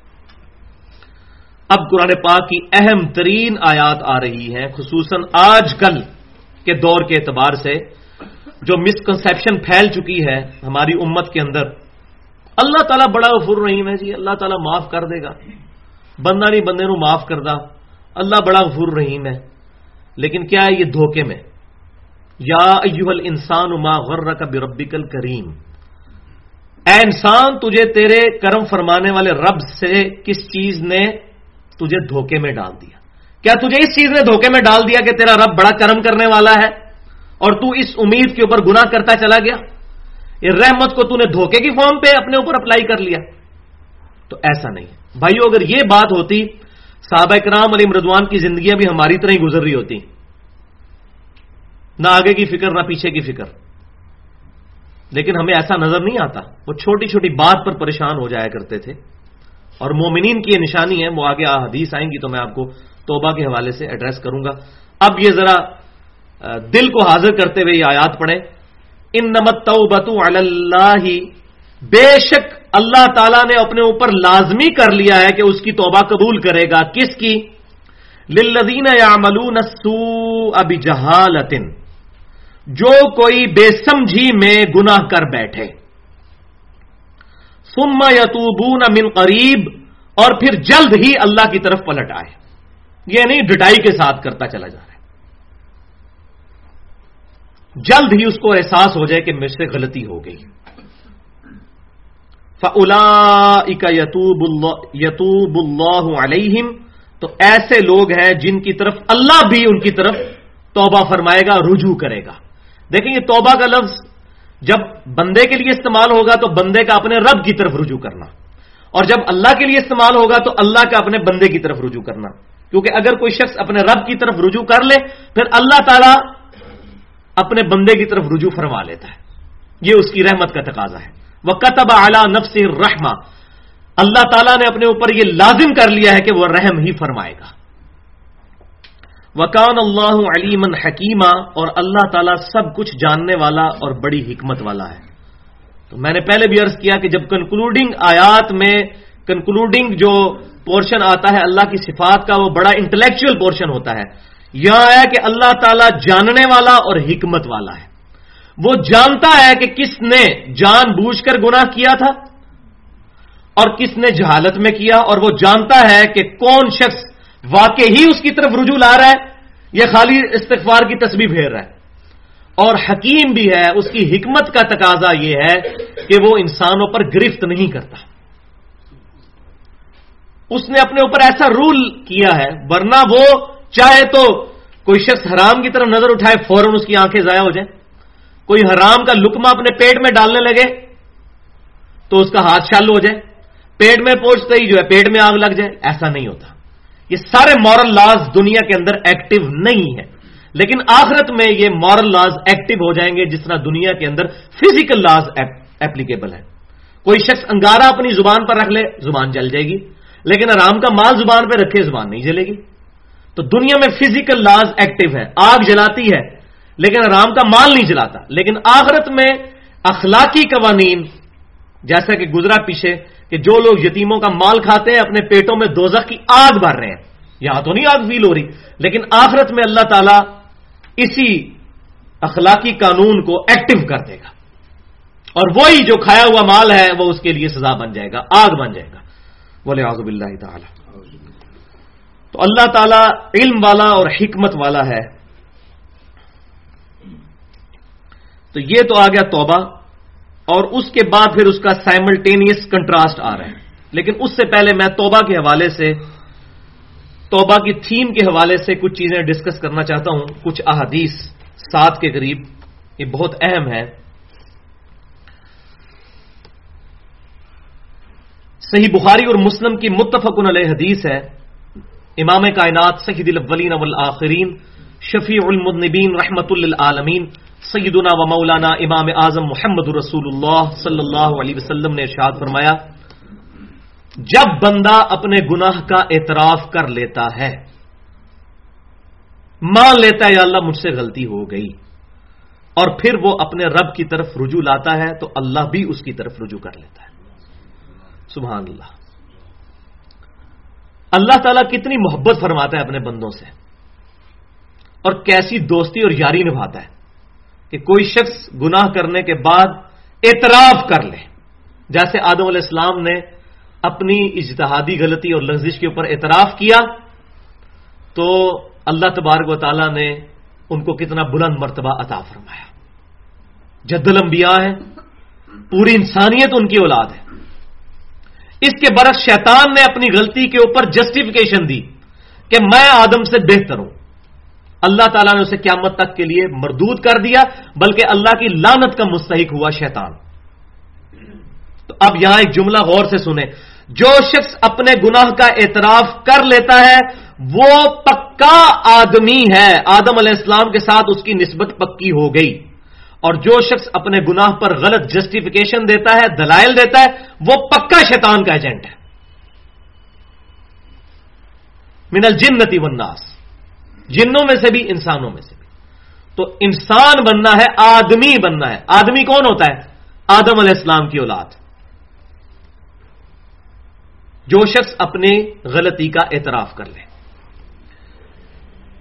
اب قرآن پاک کی اہم ترین آیات آ رہی ہیں، خصوصاً آج کل کے دور کے اعتبار سے جو مسکنسیپشن پھیل چکی ہے ہماری امت کے اندر. اللہ تعالیٰ بڑا غفور رحیم ہے جی، اللہ تعالیٰ معاف کر دے گا، بندہ نہیں بندے نو معاف کردا، اللہ بڑا غفور رحیم ہے. لیکن کیا ہے یہ دھوکے میں. یا ایھا الانسان ما غرک بربک الکریم، اے انسان تجھے تیرے کرم فرمانے والے رب سے کس چیز نے تجھے دھوکے میں ڈال دیا؟ کیا تجھے اس چیز نے دھوکے میں ڈال دیا کہ تیرا رب بڑا کرم کرنے والا ہے اور تو اس امید کے اوپر گناہ کرتا چلا گیا؟ یہ رحمت کو تو نے دھوکے کی فارم پہ اپنے اوپر اپلائی کر لیا. تو ایسا نہیں ہے بھائیو. اگر یہ بات ہوتی صحابہ کرام علیہم رضوان کی زندگیاں بھی ہماری طرح ہی گزر رہی ہوتی، نہ آگے کی فکر نہ پیچھے کی فکر. لیکن ہمیں ایسا نظر نہیں آتا. وہ چھوٹی چھوٹی بات پر پریشان ہو جایا کرتے تھے. اور مومنین کی یہ نشانی ہے، وہ آگے حدیث آئیں گی تو میں آپ کو توبہ کے حوالے سے ایڈریس کروں گا. اب یہ ذرا دل کو حاضر کرتے ہوئے یہ آیات پڑھیں. انما التوبۃ علی اللہ، بے شک اللہ تعالیٰ نے اپنے اوپر لازمی کر لیا ہے کہ اس کی توبہ قبول کرے گا. کس کی؟ للذین یعملون السوء بجہالۃ، جو کوئی بے سمجھی میں گناہ کر بیٹھے، ثم یتوبون من قریب، اور پھر جلد ہی اللہ کی طرف پلٹ آئے، یہ نہیں ڈٹائی کے ساتھ کرتا چلا جا رہا ہے، جلد ہی اس کو احساس ہو جائے کہ مجھ سے غلطی ہو گئی، فَأُولَئِكَ يَتُوبُ اللَّهُ عَلَيْهِمْ، تو ایسے لوگ ہیں جن کی طرف اللہ بھی ان کی طرف توبہ فرمائے گا، رجوع کرے گا۔ دیکھیں یہ توبہ کا لفظ جب بندے کے لیے استعمال ہوگا تو بندے کا اپنے رب کی طرف رجوع کرنا، اور جب اللہ کے لیے استعمال ہوگا تو اللہ کا اپنے بندے کی طرف رجوع کرنا، کیونکہ اگر کوئی شخص اپنے رب کی طرف رجوع کر لے پھر اللہ تعالیٰ اپنے بندے کی طرف رجوع فرما لیتا ہے، یہ اس کی رحمت کا تقاضا ہے۔ وَكَتَبَ عَلَى نَفْسِهِ الرَّحْمَةَ، اللہ تعالیٰ نے اپنے اوپر یہ لازم کر لیا ہے کہ وہ رحم ہی فرمائے گا۔ وَكَانَ اللَّهُ عَلِيمًا حَكِيمًا، اور اللہ تعالیٰ سب کچھ جاننے والا اور بڑی حکمت والا ہے۔ تو میں نے پہلے بھی عرض کیا کہ جب کنکلوڈنگ آیات میں کنکلوڈنگ جو پورشن آتا ہے اللہ کی صفات کا، وہ بڑا انٹلیکچوئل پورشن ہوتا ہے۔ یہاں آیا کہ اللہ تعالیٰ جاننے والا اور حکمت والا ہے، وہ جانتا ہے کہ کس نے جان بوجھ کر گناہ کیا تھا اور کس نے جہالت میں کیا، اور وہ جانتا ہے کہ کون شخص واقعی ہی اس کی طرف رجوع لا رہا ہے یا خالی استغفار کی تسبیح پھیر رہا ہے، اور حکیم بھی ہے، اس کی حکمت کا تقاضا یہ ہے کہ وہ انسانوں پر گرفت نہیں کرتا، اس نے اپنے اوپر ایسا رول کیا ہے، ورنہ وہ چاہے تو کوئی شخص حرام کی طرف نظر اٹھائے فوراً اس کی آنکھیں ضائع ہو جائیں، کوئی حرام کا لقمہ اپنے پیٹ میں ڈالنے لگے تو اس کا ہاتھ شالو ہو جائے، پیٹ میں پہنچتے ہی جو ہے پیٹ میں آگ لگ جائے، ایسا نہیں ہوتا۔ یہ سارے مورل لاز دنیا کے اندر ایکٹیو نہیں ہے، لیکن آخرت میں یہ مورل لاز ایکٹیو ہو جائیں گے جس طرح دنیا کے اندر فزیکل لاز ایپلیکیبل ہے۔ کوئی شخص انگارہ اپنی زبان پر رکھ لے زبان جل جائے گی، لیکن حرام کا مال زبان پہ رکھے زبان نہیں جلے گی۔ تو دنیا میں فزیکل لاز ایکٹیو ہے، آگ جلاتی ہے لیکن حرام کا مال نہیں جلاتا، لیکن آخرت میں اخلاقی قوانین جیسا کہ گزرا پیچھے کہ جو لوگ یتیموں کا مال کھاتے ہیں اپنے پیٹوں میں دوزخ کی آگ بھر رہے ہیں، یہاں تو نہیں آگ فیل ہو رہی، لیکن آخرت میں اللہ تعالیٰ اسی اخلاقی قانون کو ایکٹیو کر دے گا، اور وہی جو کھایا ہوا مال ہے وہ اس کے لیے سزا بن جائے گا، آگ بن جائے گا۔ وَلِعَاذُ بِاللَّهِ تَعَالَى۔ تو اللہ تعالیٰ علم والا اور حکمت والا ہے۔ تو یہ تو آ گیا توبہ، اور اس کے بعد پھر اس کا سائملٹینیس کنٹراسٹ آ رہا ہے، لیکن اس سے پہلے میں توبہ کے حوالے سے، توبہ کی تھیم کے حوالے سے کچھ چیزیں ڈسکس کرنا چاہتا ہوں، کچھ احادیث 7 کے قریب، یہ بہت اہم ہے۔ صحیح بخاری اور مسلم کی متفق علیہ حدیث ہے، امام کائنات سید الاولین والآخرین شفیع المذنبین رحمت للعالمین سیدنا و مولانا امام اعظم محمد رسول اللہ صلی اللہ علیہ وسلم نے ارشاد فرمایا، جب بندہ اپنے گناہ کا اعتراف کر لیتا ہے، مان لیتا ہے یا اللہ مجھ سے غلطی ہو گئی، اور پھر وہ اپنے رب کی طرف رجوع لاتا ہے تو اللہ بھی اس کی طرف رجوع کر لیتا ہے۔ سبحان اللہ، اللہ تعالیٰ کتنی محبت فرماتا ہے اپنے بندوں سے، اور کیسی دوستی اور یاری نبھاتا ہے کہ کوئی شخص گناہ کرنے کے بعد اعتراف کر لے، جیسے آدم علیہ السلام نے اپنی اجتہادی غلطی اور لغزش کے اوپر اعتراف کیا تو اللہ تبارک و تعالیٰ نے ان کو کتنا بلند مرتبہ عطا فرمایا۔ جد الانبیاء ہے، پوری انسانیت ان کی اولاد ہے۔ اس کے برعکس شیطان نے اپنی غلطی کے اوپر جسٹیفیکیشن دی کہ میں آدم سے بہتر ہوں، اللہ تعالیٰ نے اسے قیامت تک کے لیے مردود کر دیا، بلکہ اللہ کی لعنت کا مستحق ہوا شیطان۔ تو اب یہاں ایک جملہ غور سے سنیں، جو شخص اپنے گناہ کا اعتراف کر لیتا ہے وہ پکا آدمی ہے، آدم علیہ السلام کے ساتھ اس کی نسبت پکی ہو گئی، اور جو شخص اپنے گناہ پر غلط جسٹیفیکیشن دیتا ہے، دلائل دیتا ہے، وہ پکا شیطان کا ایجنٹ ہے۔ من الجنۃ والناس، جنوں میں سے بھی انسانوں میں سے بھی۔ تو انسان بننا ہے، آدمی بننا ہے۔ آدمی کون ہوتا ہے؟ آدم علیہ السلام کی اولاد۔ جو شخص اپنی غلطی کا اعتراف کر لے۔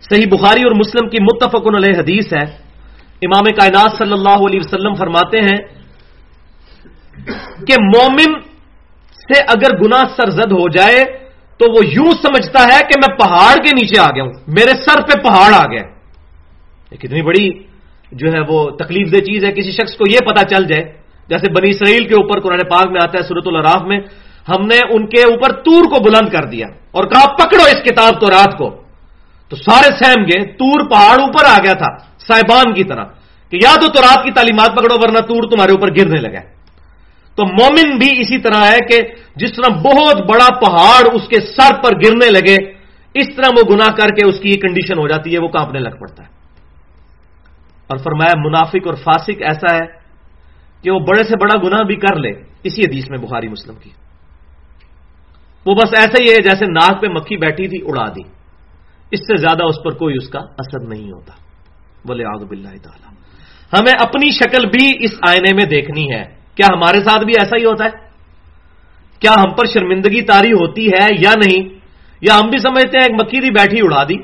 صحیح بخاری اور مسلم کی متفقن علیہ حدیث ہے، امام کائنات صلی اللہ علیہ وسلم فرماتے ہیں کہ مومن سے اگر گناہ سرزد ہو جائے تو وہ یوں سمجھتا ہے کہ میں پہاڑ کے نیچے آ گیا ہوں، میرے سر پہ پہاڑ آ گیا. یہ کتنی بڑی جو ہے وہ تکلیف دہ چیز ہے کسی شخص کو یہ پتا چل جائے. جیسے بنی اسرائیل کے اوپر قرآن پاک میں آتا ہے سورۃ الاعراف میں، ہم نے ان کے اوپر طور کو بلند کر دیا اور کہا پکڑو اس کتاب تورات کو، تو سارے سہم گئے. طور پہاڑ اوپر آ گیا تھا صاحبان کی طرح کہ یا تو تورات کی تعلیمات پکڑو ورنہ طور تمہارے اوپر گرنے لگا. تو مومن بھی اسی طرح ہے کہ جس طرح بہت بڑا پہاڑ اس کے سر پر گرنے لگے، اس طرح وہ گناہ کر کے اس کی یہ کنڈیشن ہو جاتی ہے، وہ کانپنے لگ پڑتا ہے. اور فرمایا منافق اور فاسق ایسا ہے کہ وہ بڑے سے بڑا گناہ بھی کر لے، اسی حدیث میں بخاری مسلم کی، وہ بس ایسا ہی ہے جیسے ناک پہ مکھی بیٹھی تھی اڑا دی، اس سے زیادہ اس پر کوئی اس کا اثر نہیں ہوتا. وَلِعَاذُ بِاللَّهِ تعالی. ہمیں اپنی شکل بھی اس آئینے میں دیکھنی ہے. کیا ہمارے ساتھ بھی ایسا ہی ہوتا ہے؟ کیا ہم پر شرمندگی طاری ہوتی ہے یا نہیں؟ یا ہم بھی سمجھتے ہیں ایک مکھی دی بیٹھی اڑا دی،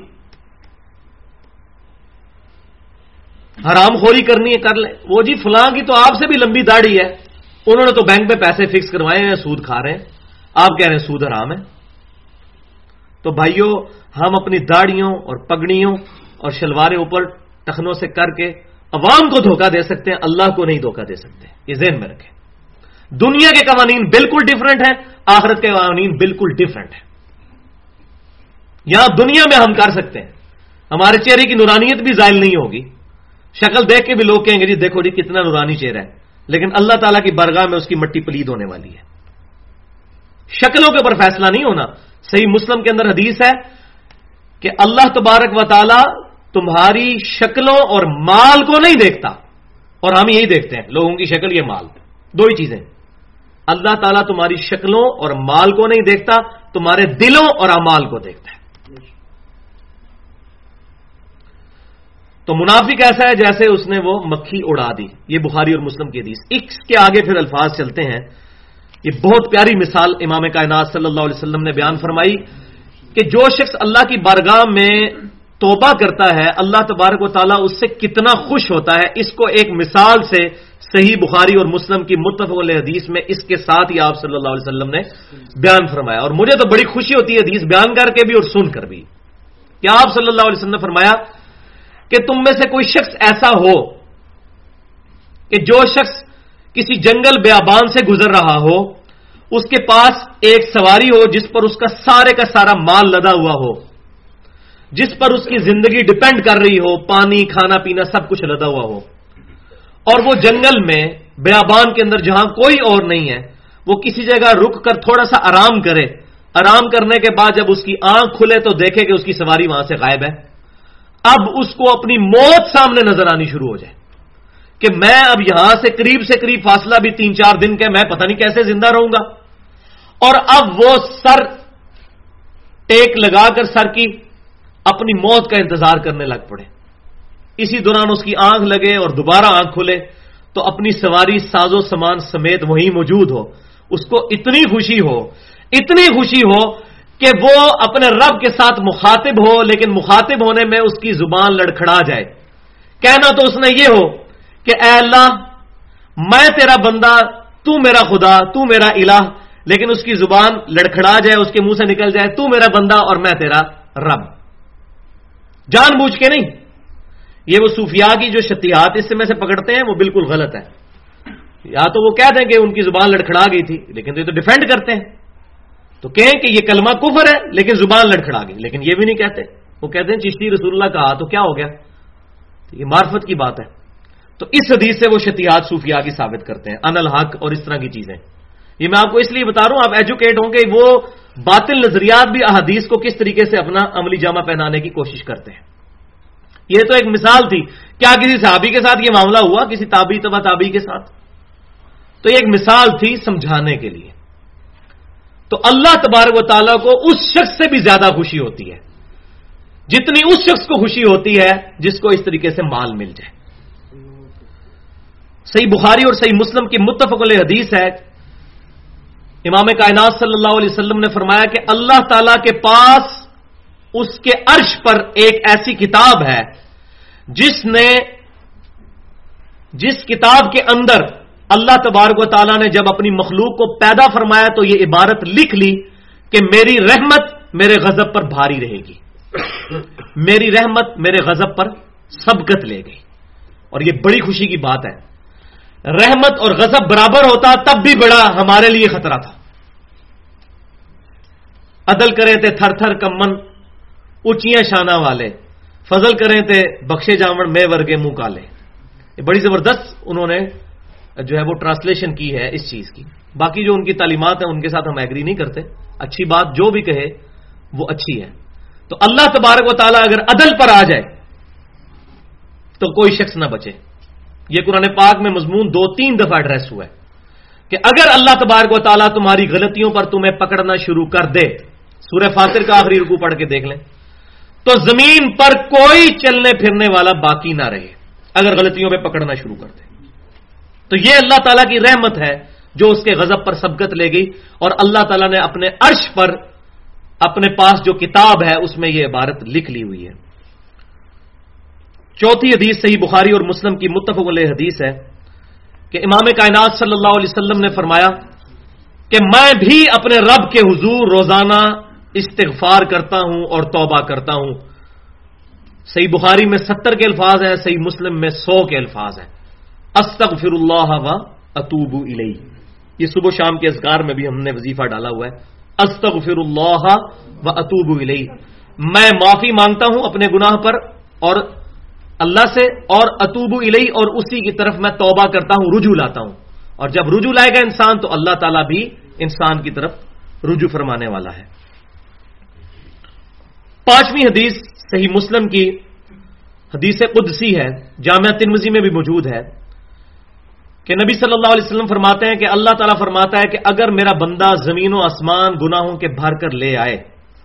حرام خوری کرنی ہے کر لیں. وہ جی فلاں کی تو آپ سے بھی لمبی داڑھی ہے، انہوں نے تو بینک پہ پیسے فکس کروائے ہیں، سود کھا رہے ہیں، آپ کہہ رہے ہیں سود حرام ہے. تو بھائیو، ہم اپنی داڑھیوں اور پگڑیوں اور شلواریں اوپر ٹخنوں سے کر کے عوام کو دھوکہ دے سکتے ہیں، اللہ کو نہیں دھوکہ دے سکتے. یہ ذہن میں رکھیں. دنیا کے قوانین بالکل ڈیفرنٹ ہیں، آخرت کے قوانین بالکل ڈیفرنٹ ہیں. یہاں دنیا میں ہم کر سکتے ہیں، ہمارے چہرے کی نورانیت بھی زائل نہیں ہوگی، شکل دیکھ کے بھی لوگ کہیں گے جی دیکھو جی کتنا نورانی چہرہ ہے، لیکن اللہ تعالیٰ کی بارگاہ میں اس کی مٹی پلید ہونے والی ہے. شکلوں کے اوپر فیصلہ نہیں ہونا. صحیح مسلم کے اندر حدیث ہے کہ اللہ تبارک و تعالی تمہاری شکلوں اور مال کو نہیں دیکھتا، اور ہم یہی دیکھتے ہیں لوگوں کی شکل، یہ مال، دو ہی چیزیں. اللہ تعالیٰ تمہاری شکلوں اور مال کو نہیں دیکھتا، تمہارے دلوں اور اعمال کو دیکھتا ہے. تو منافق ایسا ہے جیسے اس نے وہ مکھی اڑا دی. یہ بخاری اور مسلم کی حدیث. اس کے آگے پھر الفاظ چلتے ہیں. یہ بہت پیاری مثال امام کائنات صلی اللہ علیہ وسلم نے بیان فرمائی کہ جو شخص اللہ کی بارگاہ میں توبہ کرتا ہے، اللہ تبارک و تعالیٰ اس سے کتنا خوش ہوتا ہے. اس کو ایک مثال سے صحیح بخاری اور مسلم کی متفق علیہ حدیث میں اس کے ساتھ ہی آپ صلی اللہ علیہ وسلم نے بیان فرمایا. اور مجھے تو بڑی خوشی ہوتی ہے حدیث بیان کر کے بھی اور سن کر بھی کہ آپ صلی اللہ علیہ وسلم نے فرمایا کہ تم میں سے کوئی شخص ایسا ہو کہ جو شخص کسی جنگل بیابان سے گزر رہا ہو، اس کے پاس ایک سواری ہو جس پر اس کا سارا مال لدا ہوا ہو، جس پر اس کی زندگی ڈپینڈ کر رہی ہو، پانی کھانا پینا سب کچھ لدا ہوا ہو، اور وہ جنگل میں بیابان کے اندر جہاں کوئی اور نہیں ہے وہ کسی جگہ رک کر تھوڑا سا آرام کرے. آرام کرنے کے بعد جب اس کی آنکھ کھلے تو دیکھے کہ اس کی سواری وہاں سے غائب ہے. اب اس کو اپنی موت سامنے نظر آنی شروع ہو جائے کہ میں اب یہاں سے قریب فاصلہ بھی 3-4 دن کا، میں پتہ نہیں کیسے زندہ رہوں گا. اور اب وہ سر ٹیک لگا کر سر کی اپنی موت کا انتظار کرنے لگ پڑے. اسی دوران اس کی آنکھ لگے اور دوبارہ آنکھ کھلے تو اپنی سواری ساز و سامان سمیت وہیں موجود ہو. اس کو اتنی خوشی ہو کہ وہ اپنے رب کے ساتھ مخاطب ہو، لیکن مخاطب ہونے میں اس کی زبان لڑکھڑا جائے. کہنا تو اس نے یہ ہو کہ اے اللہ میں تیرا بندہ، تو میرا خدا، تو میرا الہ، لیکن اس کی زبان لڑکھڑا جائے، اس کے منہ سے نکل جائے تو میرا بندہ اور میں تیرا رب. جان بوجھ کے نہیں. یہ وہ صوفیاء کی جو شتیہات اس میں سے پکڑتے ہیں وہ بالکل غلط ہے. یا تو وہ کہہ دیں کہ ان کی زبان لڑکھڑا گئی تھی، لیکن یہ تو ڈیفینڈ کرتے ہیں، تو کہیں کہ یہ کلمہ کفر ہے لیکن زبان لڑکھڑا گئی، لیکن یہ بھی نہیں کہتے. وہ کہتے ہیں چشتی رسول اللہ کہا تو کیا ہو گیا، یہ معرفت کی بات ہے. تو اس حدیث سے وہ شتیہات صوفیاء کی ثابت کرتے ہیں، ان الحق اور اس طرح کی چیزیں. یہ میں آپ کو اس لیے بتا رہا ہوں آپ ایجوکیٹ ہوں کہ وہ باطل نظریات بھی احادیث کو کس طریقے سے اپنا عملی جامہ پہنانے کی کوشش کرتے ہیں. یہ تو ایک مثال تھی. کیا کسی صحابی کے ساتھ یہ معاملہ ہوا، کسی تابعی تبع تابعی کے ساتھ؟ تو یہ ایک مثال تھی سمجھانے کے لیے. تو اللہ تبارک و تعالیٰ کو اس شخص سے بھی زیادہ خوشی ہوتی ہے جتنی اس شخص کو خوشی ہوتی ہے جس کو اس طریقے سے مال مل جائے. صحیح بخاری اور صحیح مسلم کی متفق علیہ حدیث ہے، امام کائنات صلی اللہ علیہ وسلم نے فرمایا کہ اللہ تعالیٰ کے پاس اس کے عرش پر ایک ایسی کتاب ہے جس کتاب کے اندر اللہ تبارک و تعالیٰ نے جب اپنی مخلوق کو پیدا فرمایا تو یہ عبارت لکھ لی کہ میری رحمت میرے غضب پر بھاری رہے گی، میری رحمت میرے غضب پر سبقت لے گئی. اور یہ بڑی خوشی کی بات ہے. رحمت اور غضب برابر ہوتا تب بھی بڑا ہمارے لیے خطرہ تھا. عدل کریں تھے تھر تھر کمن اونچیاں شانہ والے، فضل کریں تھے بخشے جامن میں ورگے منہ کالے. یہ بڑی زبردست انہوں نے جو ہے وہ ٹرانسلیشن کی ہے اس چیز کی. باقی جو ان کی تعلیمات ہیں ان کے ساتھ ہم ایگری نہیں کرتے. اچھی بات جو بھی کہے وہ اچھی ہے. تو اللہ تبارک و تعالیٰ اگر عدل پر آ جائے تو کوئی شخص نہ بچے. یہ قرآن پاک میں مضمون 2-3 دفعہ ایڈریس ہوا ہے کہ اگر اللہ تبارک و تعالیٰ تمہاری غلطیوں پر تمہیں پکڑنا شروع کر دے، سورہ فاطر کا آخری رکوع پڑھ کے دیکھ لیں، تو زمین پر کوئی چلنے پھرنے والا باقی نہ رہے اگر غلطیوں پہ پکڑنا شروع کر دے. تو یہ اللہ تعالیٰ کی رحمت ہے جو اس کے غضب پر سبقت لے گئی. اور اللہ تعالیٰ نے اپنے عرش پر اپنے پاس جو کتاب ہے اس میں یہ عبارت لکھ لی ہوئی ہے. چوتھی حدیث صحیح بخاری اور مسلم کی متفق علیہ حدیث ہے کہ امام کائنات صلی اللہ علیہ وسلم نے فرمایا کہ میں بھی اپنے رب کے حضور روزانہ استغفار کرتا ہوں اور توبہ کرتا ہوں. صحیح بخاری میں 70 کے الفاظ ہیں، صحیح مسلم میں 100 کے الفاظ ہیں. استغفر اللہ و اتوب الیہ. یہ صبح شام کے اذکار میں بھی ہم نے وظیفہ ڈالا ہوا ہے. استغفر اللہ و اتوب الیہ، میں معافی مانگتا ہوں اپنے گناہ پر اور اللہ سے، اور اتوب الیہ اور اسی کی طرف میں توبہ کرتا ہوں، رجوع لاتا ہوں. اور جب رجوع لائے گا انسان تو اللہ تعالیٰ بھی انسان کی طرف رجوع فرمانے والا ہے. پانچویں حدیث صحیح مسلم کی حدیث قدسی ہے، جامعہ ترمذی میں بھی موجود ہے کہ نبی صلی اللہ علیہ وسلم فرماتے ہیں کہ اللہ تعالیٰ فرماتا ہے کہ اگر میرا بندہ زمین و آسمان گناہوں کے بھر کر لے آئے،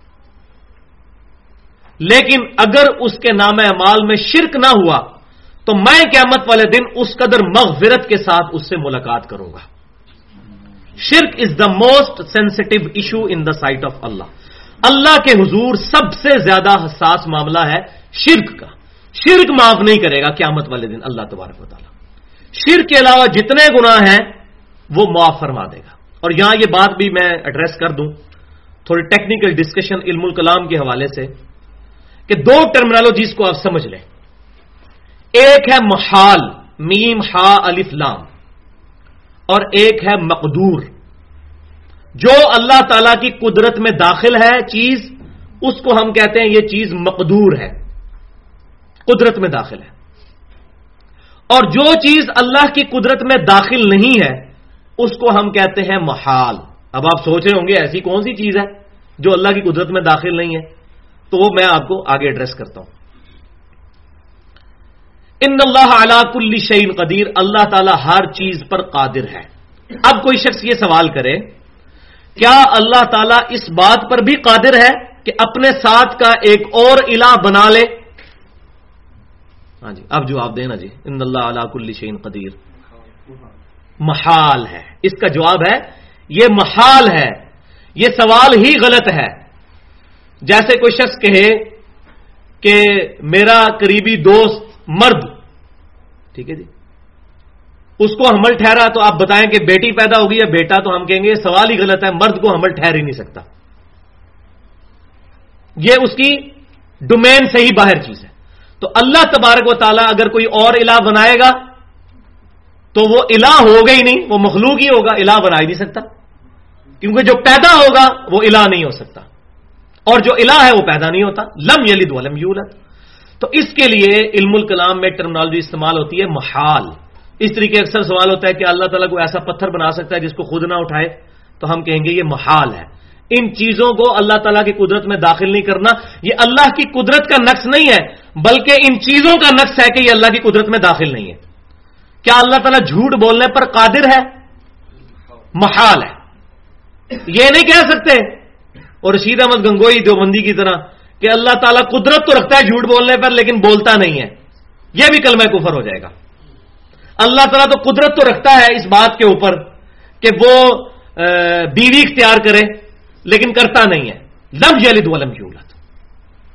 لیکن اگر اس کے نام اعمال میں شرک نہ ہوا تو میں قیامت والے دن اس قدر مغفرت کے ساتھ اس سے ملاقات کروں گا. شرک is the most sensitive issue in the sight of اللہ. اللہ کے حضور سب سے زیادہ حساس معاملہ ہے شرک کا. شرک معاف نہیں کرے گا قیامت والے دن اللہ تبارک و تعالیٰ. شرک کے علاوہ جتنے گناہ ہیں وہ معاف فرما دے گا. اور یہاں یہ بات بھی میں ایڈریس کر دوں، تھوڑی ٹیکنیکل ڈسکشن علم الکلام کے حوالے سے، کہ 2 ٹرمینالوجیز کو آپ سمجھ لیں. ایک ہے محال، میم ہا الف لام، اور ایک ہے مقدور. جو اللہ تعالی کی قدرت میں داخل ہے چیز، اس کو ہم کہتے ہیں یہ چیز مقدور ہے، قدرت میں داخل ہے. اور جو چیز اللہ کی قدرت میں داخل نہیں ہے اس کو ہم کہتے ہیں محال. اب آپ سوچ رہے ہوں گے ایسی کون سی چیز ہے جو اللہ کی قدرت میں داخل نہیں ہے، تو وہ میں آپ کو آگے ایڈریس کرتا ہوں. ان اللہ علی کل شیء قدیر، اللہ تعالیٰ ہر چیز پر قادر ہے. اب کوئی شخص یہ سوال کرے کیا اللہ تعالیٰ اس بات پر بھی قادر ہے کہ اپنے ساتھ کا ایک اور الہ بنا لے؟ ہاں جی، اب جواب دینا جی. ان اللہ علی کل شیء قدیر محال ہے. اس کا جواب ہے یہ محال ہے، یہ سوال ہی غلط ہے. جیسے کوئی شخص کہے کہ میرا قریبی دوست مرد، ٹھیک ہے جی، اس کو حمل ٹھہرا تو آپ بتائیں کہ بیٹی پیدا ہوگی یا بیٹا، تو ہم کہیں گے یہ سوال ہی غلط ہے، مرد کو حمل ٹھہر ہی نہیں سکتا. یہ اس کی ڈومین سے ہی باہر چیز ہے. تو اللہ تبارک و تعالیٰ اگر کوئی اور الہ بنائے گا تو وہ الہ ہوگا ہی نہیں، وہ مخلوق ہی ہوگا، الہ بنا ہی نہیں سکتا، کیونکہ جو پیدا ہوگا وہ الہ نہیں ہو سکتا، اور جو الہ ہے وہ پیدا نہیں ہوتا. لم یلد ولم یولد. تو اس کے لیے علم الکلام میں ٹرمنالوجی استعمال ہوتی ہے محال. اس طریقے اکثر سوال ہوتا ہے کہ اللہ تعالیٰ کو ایسا پتھر بنا سکتا ہے جس کو خود نہ اٹھائے، تو ہم کہیں گے یہ محال ہے. ان چیزوں کو اللہ تعالیٰ کی قدرت میں داخل نہیں کرنا. یہ اللہ کی قدرت کا نقص نہیں ہے، بلکہ ان چیزوں کا نقص ہے کہ یہ اللہ کی قدرت میں داخل نہیں ہے. کیا اللہ تعالیٰ جھوٹ بولنے پر قادر ہے؟ محال ہے. یہ نہیں کہہ سکتے اور رشید احمد گنگوئی دیوبندی کی طرح کہ اللہ تعالیٰ قدرت تو رکھتا ہے جھوٹ بولنے پر لیکن بولتا نہیں ہے. یہ بھی کلمہ کفر ہو جائے گا. اللہ تعالیٰ تو قدرت تو رکھتا ہے اس بات کے اوپر کہ وہ بیوی اختیار کرے لیکن کرتا نہیں ہے. لم یلد ولم یولد.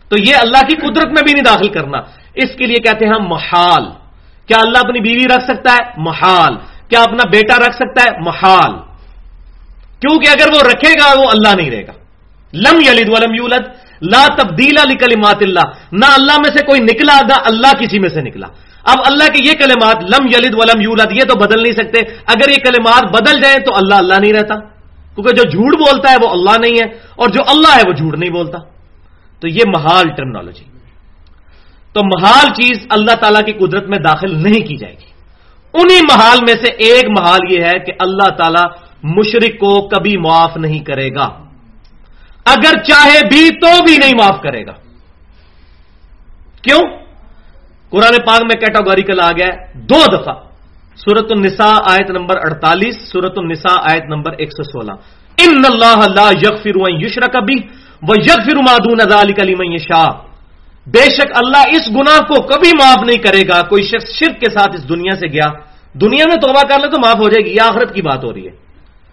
تو یہ اللہ کی قدرت میں بھی نہیں داخل کرنا. اس کے لیے کہتے ہیں ہم محال. کیا اللہ اپنی بیوی رکھ سکتا ہے؟ محال. کیا اپنا بیٹا رکھ سکتا ہے؟ محال. کیونکہ اگر وہ رکھے گا وہ اللہ نہیں رہے گا. لم یلد ولم یولد لا تبدیل لکلمات اللہ. نہ اللہ میں سے کوئی نکلا نہ اللہ کسی میں سے نکلا. اب اللہ کے یہ کلمات لم یلد ولم یولد یہ تو بدل نہیں سکتے. اگر یہ کلمات بدل جائیں تو اللہ اللہ نہیں رہتا، کیونکہ جو جھوٹ بولتا ہے وہ اللہ نہیں ہے، اور جو اللہ ہے وہ جھوٹ نہیں بولتا. تو یہ محال ٹرمنالوجی. تو محال چیز اللہ تعالیٰ کی قدرت میں داخل نہیں کی جائے گی. انہی محال میں سے ایک محال یہ ہے کہ اللہ تعالیٰ مشرک کو کبھی معاف نہیں کرے گا، اگر چاہے بھی تو بھی نہیں معاف کرے گا. کیوں؟ قرآن پاک میں کیٹاگوریکل آ گیا ہے 2 دفعہ. سورۃ النساء آیت نمبر 48، سورۃ النساء آیت نمبر 116. ان اللہ لا یغفر ان یشرک بہ ویغفر ما دون ذلک لمن یشاء. بے شک اللہ اس گناہ کو کبھی معاف نہیں کرے گا. کوئی شخص شرک کے ساتھ اس دنیا سے گیا، دنیا میں توبہ کر لے تو معاف ہو جائے گی، یہ آخرت کی بات ہو رہی ہے.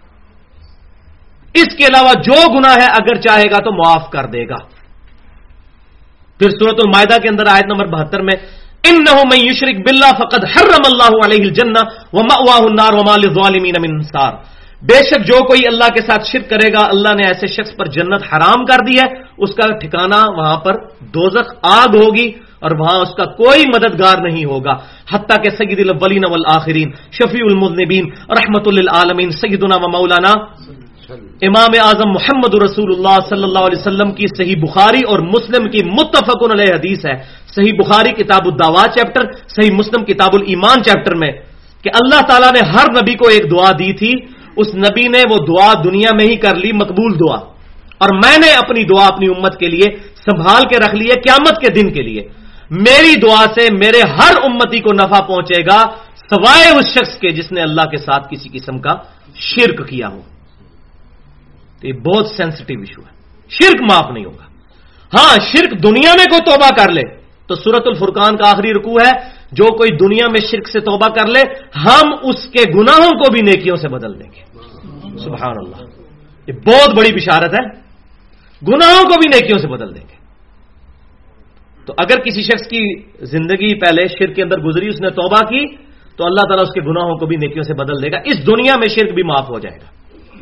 اس کے علاوہ جو گناہ ہے اگر چاہے گا تو معاف کر دے گا. پھر سورۃ المائدہ کے اندر آیت نمبر 72 میں انہ من یشرک باللہ فقد حرم اللہ علیہ الجنہ ومأواہ النار وما للظالمین من انصار. بے شک جو کوئی اللہ کے ساتھ شرک کرے گا اللہ نے ایسے شخص پر جنت حرام کر دی ہے، اس کا ٹھکانہ وہاں پر دوزخ آگ ہوگی اور وہاں اس کا کوئی مددگار نہیں ہوگا. حتیٰ کہ سید الاولین والآخرین شفیع المذنبین رحمت للعالمین سیدنا و مولانا امام اعظم محمد رسول اللہ صلی اللہ علیہ وسلم کی صحیح بخاری اور مسلم کی متفق علیہ حدیث ہے. صحیح بخاری کتاب الدعوات چیپٹر، صحیح مسلم کتاب الایمان چیپٹر میں، کہ اللہ تعالیٰ نے ہر نبی کو ایک دعا دی تھی، اس نبی نے وہ دعا دنیا میں ہی کر لی، مقبول دعا، اور میں نے اپنی دعا اپنی امت کے لیے سنبھال کے رکھ لی ہے قیامت کے دن کے لیے. میری دعا سے میرے ہر امتی کو نفع پہنچے گا سوائے اس شخص کے جس نے اللہ کے ساتھ کسی قسم کا شرک کیا ہو. تو یہ بہت سینسٹیو ایشو ہے. شرک معاف نہیں ہوگا. ہاں شرک دنیا میں کوئی توبہ کر لے تو سورۃ الفرقان کا آخری رکوع ہے، جو کوئی دنیا میں شرک سے توبہ کر لے ہم اس کے گناہوں کو بھی نیکیوں سے بدل دیں گے. سبحان اللہ، یہ بہت بڑی بشارت ہے. گناہوں کو بھی نیکیوں سے بدل دیں گے. تو اگر کسی شخص کی زندگی پہلے شرک کے اندر گزری، اس نے توبہ کی، تو اللہ تعالیٰ اس کے گناہوں کو بھی نیکیوں سے بدل دے گا. اس دنیا میں شرک بھی معاف ہو جائے گا.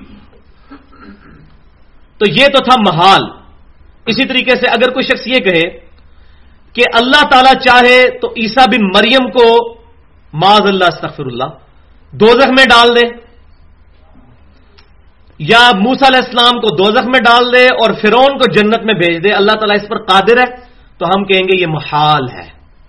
تو یہ تو تھا محال. اسی طریقے سے اگر کوئی شخص یہ کہے کہ اللہ تعالیٰ چاہے تو عیسیٰ بن مریم کو معاذ اللہ استغفر اللہ دوزخ میں ڈال دے، یا موسیٰ علیہ السلام کو دوزخ میں ڈال دے اور فرعون کو جنت میں بھیج دے، اللہ تعالیٰ اس پر قادر ہے، تو ہم کہیں گے یہ محال ہے.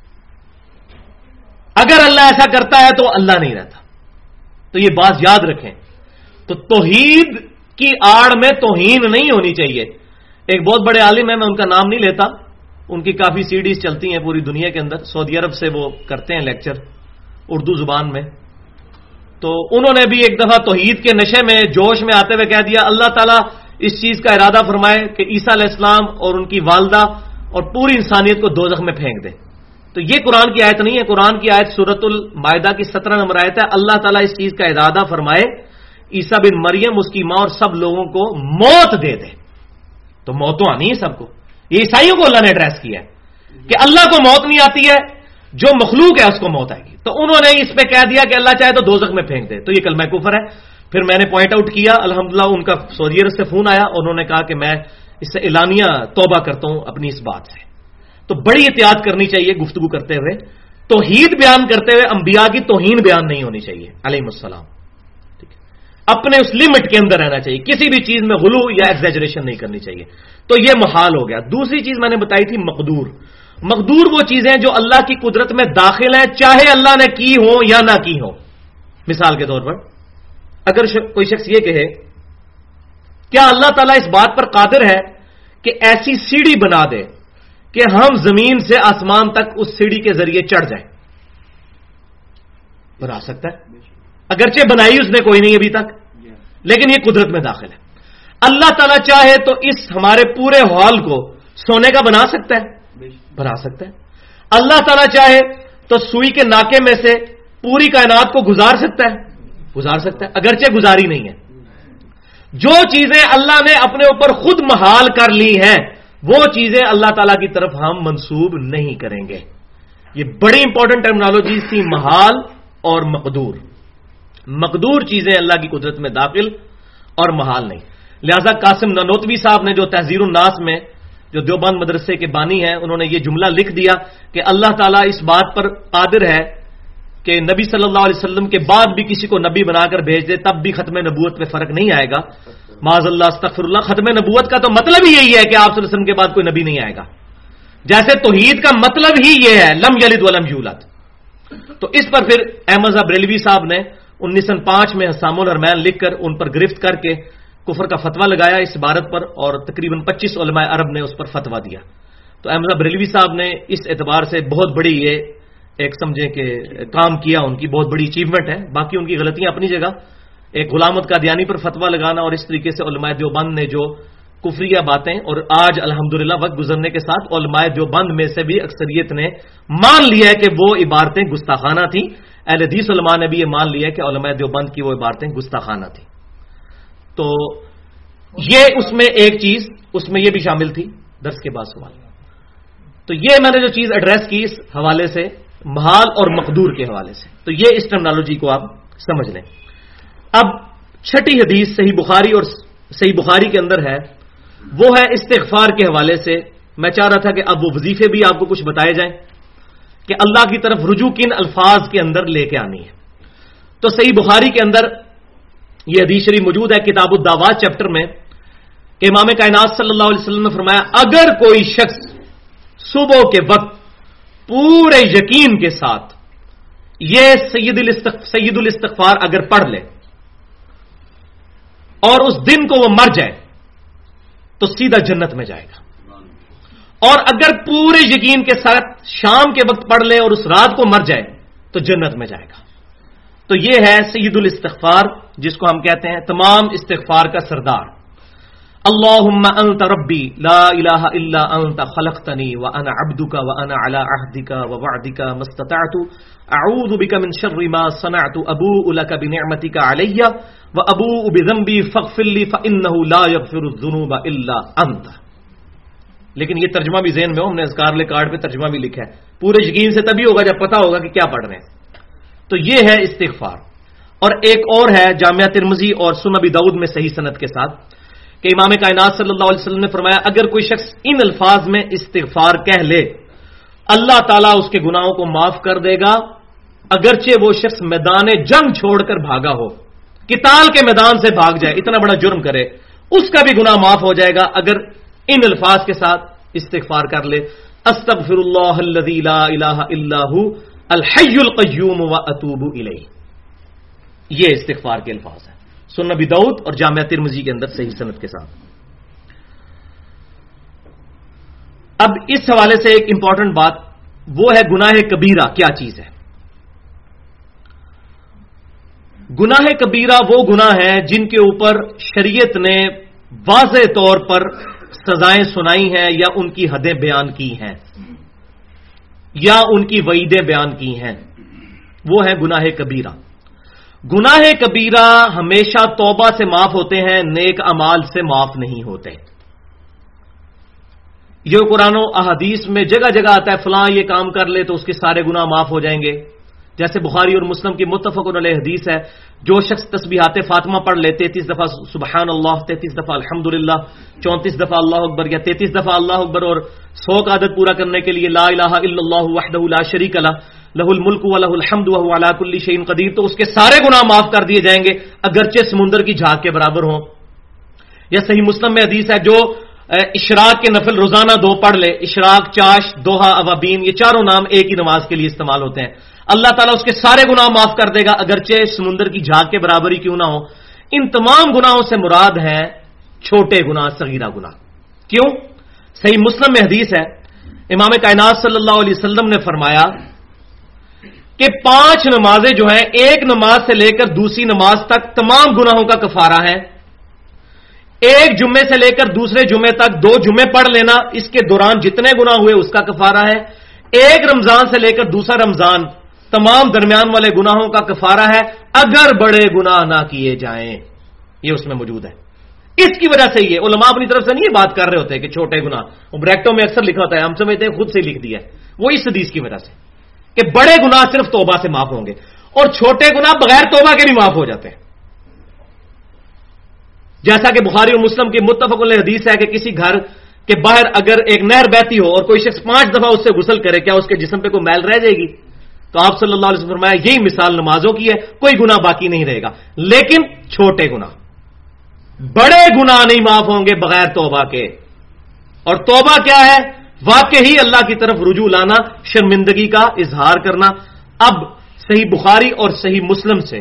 اگر اللہ ایسا کرتا ہے تو اللہ نہیں رہتا. تو یہ بات یاد رکھیں. تو توحید کی آڑ میں توہین نہیں ہونی چاہیے. ایک بہت بڑے عالم ہیں، میں ان کا نام نہیں لیتا، ان کی کافی CDs چلتی ہیں پوری دنیا کے اندر، سعودی عرب سے وہ کرتے ہیں لیکچر اردو زبان میں. تو انہوں نے بھی ایک دفعہ توحید کے نشے میں جوش میں آتے ہوئے کہہ دیا اللہ تعالیٰ اس چیز کا ارادہ فرمائے کہ عیسیٰ علیہ السلام اور ان کی والدہ اور پوری انسانیت کو دوزخ میں پھینک دے. تو یہ قرآن کی آیت نہیں ہے. قرآن کی آیت سورۃ المائدہ کی 17 نمبر آیت ہے. اللہ تعالیٰ اس چیز کا ارادہ فرمائے عیسیٰ بن مریم، اس کی ماں اور سب لوگوں کو موت دے دے. تو موت تو آنی ہے سب کو. یہ عیسائیوں کو اللہ نے ایڈریس کیا ہے کہ اللہ کو موت نہیں آتی ہے، جو مخلوق ہے اس کو موت آئے گی. تو انہوں نے اس پہ کہہ دیا کہ اللہ چاہے تو دوزخ میں پھینک دے. تو یہ کلمہ کفر ہے. پھر میں نے پوائنٹ آؤٹ کیا، الحمدللہ ان کا سعودی عرب سے فون آیا، انہوں نے کہا کہ میں اس سے اعلانیہ توبہ کرتا ہوں اپنی اس بات سے. تو بڑی احتیاط کرنی چاہیے گفتگو کرتے ہوئے. توحید بیان کرتے ہوئے انبیاء کی توہین بیان نہیں ہونی چاہیے علیہم السلام. اپنے اس لمٹ کے اندر رہنا چاہیے، کسی بھی چیز میں غلو یا ایگزیجریشن نہیں کرنی چاہیے. تو یہ محال ہو گیا. دوسری چیز میں نے بتائی تھی مقدور. مقدور وہ چیزیں جو اللہ کی قدرت میں داخل ہیں، چاہے اللہ نے کی ہو یا نہ کی ہو. مثال کے طور پر اگر کوئی شخص یہ کہے کیا اللہ تعالیٰ اس بات پر قادر ہے کہ ایسی سیڑھی بنا دے کہ ہم زمین سے آسمان تک اس سیڑھی کے ذریعے چڑھ جائیں؟ بنا سکتا ہے، اگرچہ بنائی اس نے کوئی نہیں ابھی تک، لیکن یہ قدرت میں داخل ہے. اللہ تعالیٰ چاہے تو اس ہمارے پورے ہال کو سونے کا بنا سکتا ہے، بنا سکتا ہے. اللہ تعالیٰ چاہے تو سوئی کے ناکے میں سے پوری کائنات کو گزار سکتا ہے، گزار سکتا ہے، اگرچہ گزاری نہیں ہے. جو چیزیں اللہ نے اپنے اوپر خود محال کر لی ہیں وہ چیزیں اللہ تعالیٰ کی طرف ہم منسوب نہیں کریں گے. یہ بڑی انپورٹنٹ ٹرمنالوجیز تھی، محال اور مقدور. مقدور چیزیں اللہ کی قدرت میں داخل اور محال نہیں. لہذا قاسم نانوتوی صاحب نے جو تحذیر الناس میں جو دیوبند مدرسے کے بانی ہیں انہوں نے یہ جملہ لکھ دیا کہ اللہ تعالیٰ اس بات پر قادر ہے کہ نبی صلی اللہ علیہ وسلم کے بعد بھی کسی کو نبی بنا کر بھیج دے، تب بھی ختم نبوت میں فرق نہیں آئے گا. معاذ اللہ استغفر اللہ. ختم نبوت کا تو مطلب ہی یہی ہے کہ آپ صلی اللہ علیہ وسلم کے بعد کوئی نبی نہیں آئے گا. جیسے توحید کا مطلب ہی یہ ہے لم یلد ولم یولد. تو اس پر پھر احمد صاحب بریلوی صاحب نے 1905 میں حسام الحرمین لکھ کر ان پر گرفت کر کے کفر کا فتویٰ لگایا اس عبارت پر، اور تقریباً 25 علماء عرب نے اس پر فتویٰ دیا. تو احمد صاحب بریلوی صاحب نے اس اعتبار سے بہت بڑی یہ ایک سمجھے کہ کام کیا، ان کی بہت بڑی اچیومنٹ ہے. باقی ان کی غلطیاں اپنی جگہ، ایک غلامت قادیانی پر فتویٰ لگانا اور اس طریقے سے علماء دیوبند نے جو کفریہ باتیں، اور آج الحمدللہ وقت گزرنے کے ساتھ علماء دیوبند میں سے بھی اکثریت نے مان لیا ہے کہ وہ عبارتیں گستاخانہ تھیں. اہل حدیث علماء نے بھی یہ مان لیا ہے کہ علماء دیوبند کی وہ عبارتیں گستاخانہ تھیں. تو یہ اس میں ایک چیز اس میں یہ بھی شامل تھی. درس کے بعد سوال. تو یہ میں نے جو چیز ایڈریس کی اس حوالے سے محال اور مقدور کے حوالے سے، تو یہ اس ٹرمنالوجی کو آپ سمجھ لیں. اب چھٹی حدیث صحیح بخاری اور صحیح بخاری کے اندر ہے، وہ ہے استغفار کے حوالے سے. میں چاہ رہا تھا کہ اب وہ وظیفے بھی آپ کو کچھ بتائے جائیں کہ اللہ کی طرف رجوع کن الفاظ کے اندر لے کے آنی ہے. تو صحیح بخاری کے اندر یہ حدیث شریف موجود ہے کتاب الدعوات چیپٹر میں کہ امام کائنات صلی اللہ علیہ وسلم نے فرمایا اگر کوئی شخص صبح کے وقت پورے یقین کے ساتھ یہ سید الاستغفار اگر پڑھ لے اور اس دن کو وہ مر جائے تو سیدھا جنت میں جائے گا. اور اگر پورے یقین کے ساتھ شام کے وقت پڑھ لے اور اس رات کو مر جائے تو جنت میں جائے گا. تو یہ ہے سید الاستغفار، جس کو ہم کہتے ہیں تمام استغفار کا سردار. اللہم انت ربی لا الہ الا انت خلقتنی وانا عبدک وانا علی عہدک ووعدک ما استطعت اعوذ بک من شر ما صنعت ابوء لک بنعمتک علی وابوء بذنبی فاغفر لی فانہ لا یغفر الذنوب الا انت. لیکن یہ ترجمہ بھی ذہن میں ہو، ہم نے اذکار والے کارڈ پہ ترجمہ بھی لکھا ہے. پورے یقین سے تبھی ہوگا جب پتہ ہوگا کہ کیا پڑھ رہے ہیں. تو یہ ہے استغفار. اور ایک اور ہے جامعہ ترمذی اور سنن ابی داؤد میں صحیح سند کے ساتھ کہ امام کائنات صلی اللہ علیہ وسلم نے فرمایا اگر کوئی شخص ان الفاظ میں استغفار کہہ لے اللہ تعالیٰ اس کے گناہوں کو معاف کر دے گا، اگرچہ وہ شخص میدان جنگ چھوڑ کر بھاگا ہو، قتال کے میدان سے بھاگ جائے، اتنا بڑا جرم کرے، اس کا بھی گناہ معاف ہو جائے گا اگر ان الفاظ کے ساتھ استغفار کر لے. استغفر اللہ الذی لا الہ الا ہو الحی القیوم واتوب الیہ. یہ استغفار کے الفاظ ہیں سنن ابی داؤد اور جامعہ ترمذی کے اندر صحیح سند کے ساتھ. اب اس حوالے سے ایک امپورٹنٹ بات وہ ہے گناہ کبیرہ کیا چیز ہے. گناہ کبیرہ وہ گناہ ہے جن کے اوپر شریعت نے واضح طور پر سزائیں سنائی ہیں یا ان کی حدیں بیان کی ہیں یا ان کی وعیدیں بیان کی ہیں، وہ ہے گناہ کبیرہ. گناہ کبیرہ ہمیشہ توبہ سے معاف ہوتے ہیں، نیک اعمال سے معاف نہیں ہوتے. یہ قرآن و احادیث میں جگہ جگہ آتا ہے فلاں یہ کام کر لے تو اس کے سارے گناہ معاف ہو جائیں گے. جیسے بخاری اور مسلم کی متفق علیہ حدیث ہے جو شخص تسبیحات فاطمہ پڑھ لے 33 دفعہ سبحان اللہ، 33 دفعہ الحمدللہ، 34 دفعہ اللہ اکبر یا 33 دفعہ اللہ اکبر اور 100 کا عدد پورا کرنے کے لیے لا الہ الا اللہ وحدہ لا شریک لہ لہ الملک و لہ الحمد وہو علی کل شیء قدیر، تو اس کے سارے گناہ معاف کر دیے جائیں گے اگرچہ سمندر کی جھاگ کے برابر ہوں. یا صحیح مسلم میں حدیث ہے جو اشراق کے نفل روزانہ 2 پڑھ لے، اشراق، چاش، دوحہ، اوابین، یہ چاروں نام ایک ہی نماز کے لیے استعمال ہوتے ہیں، اللہ تعالیٰ اس کے سارے گناہ معاف کر دے گا اگرچہ سمندر کی جھاگ کے برابر ہی کیوں نہ ہو. ان تمام گناہوں سے مراد ہیں چھوٹے گناہ، صغیرہ گناہ. کیوں؟ صحیح مسلم میں حدیث ہے امام کائنات صلی اللہ علیہ وسلم نے فرمایا کہ 5 نمازیں جو ہیں ایک نماز سے لے کر دوسری نماز تک تمام گناہوں کا کفارہ ہے. ایک جمعے سے لے کر دوسرے جمعے تک 2 جمعے پڑھ لینا، اس کے دوران جتنے گناہ ہوئے اس کا کفارہ ہے. ایک رمضان سے لے کر دوسرا رمضان تمام درمیان والے گناہوں کا کفارہ ہے اگر بڑے گناہ نہ کیے جائیں. یہ اس میں موجود ہے. اس کی وجہ سے یہ علماء اپنی طرف سے نہیں یہ بات کر رہے ہوتے کہ چھوٹے گناہ، بریکٹوں میں اکثر لکھا ہوتا ہے، ہم سمجھتے ہیں خود سے لکھ دیا ہے، وہ اس حدیث کی وجہ سے کہ بڑے گناہ صرف توبہ سے معاف ہوں گے اور چھوٹے گناہ بغیر توبہ کے بھی معاف ہو جاتے ہیں. جیسا کہ بخاری اور مسلم کی متفق علیہ حدیث ہے کہ کسی گھر کے باہر اگر ایک نہر بہتی ہو اور کوئی شخص 5 دفعہ اس سے غسل کرے، کیا اس کے جسم پہ کوئی میل رہ جائے گی؟ تو آپ صلی اللہ علیہ وسلم فرمایا یہی مثال نمازوں کی ہے، کوئی گناہ باقی نہیں رہے گا. لیکن چھوٹے گناہ، بڑے گناہ نہیں معاف ہوں گے بغیر توبہ کے. اور توبہ کیا ہے؟ واقعی اللہ کی طرف رجوع لانا، شرمندگی کا اظہار کرنا. اب صحیح بخاری اور صحیح مسلم سے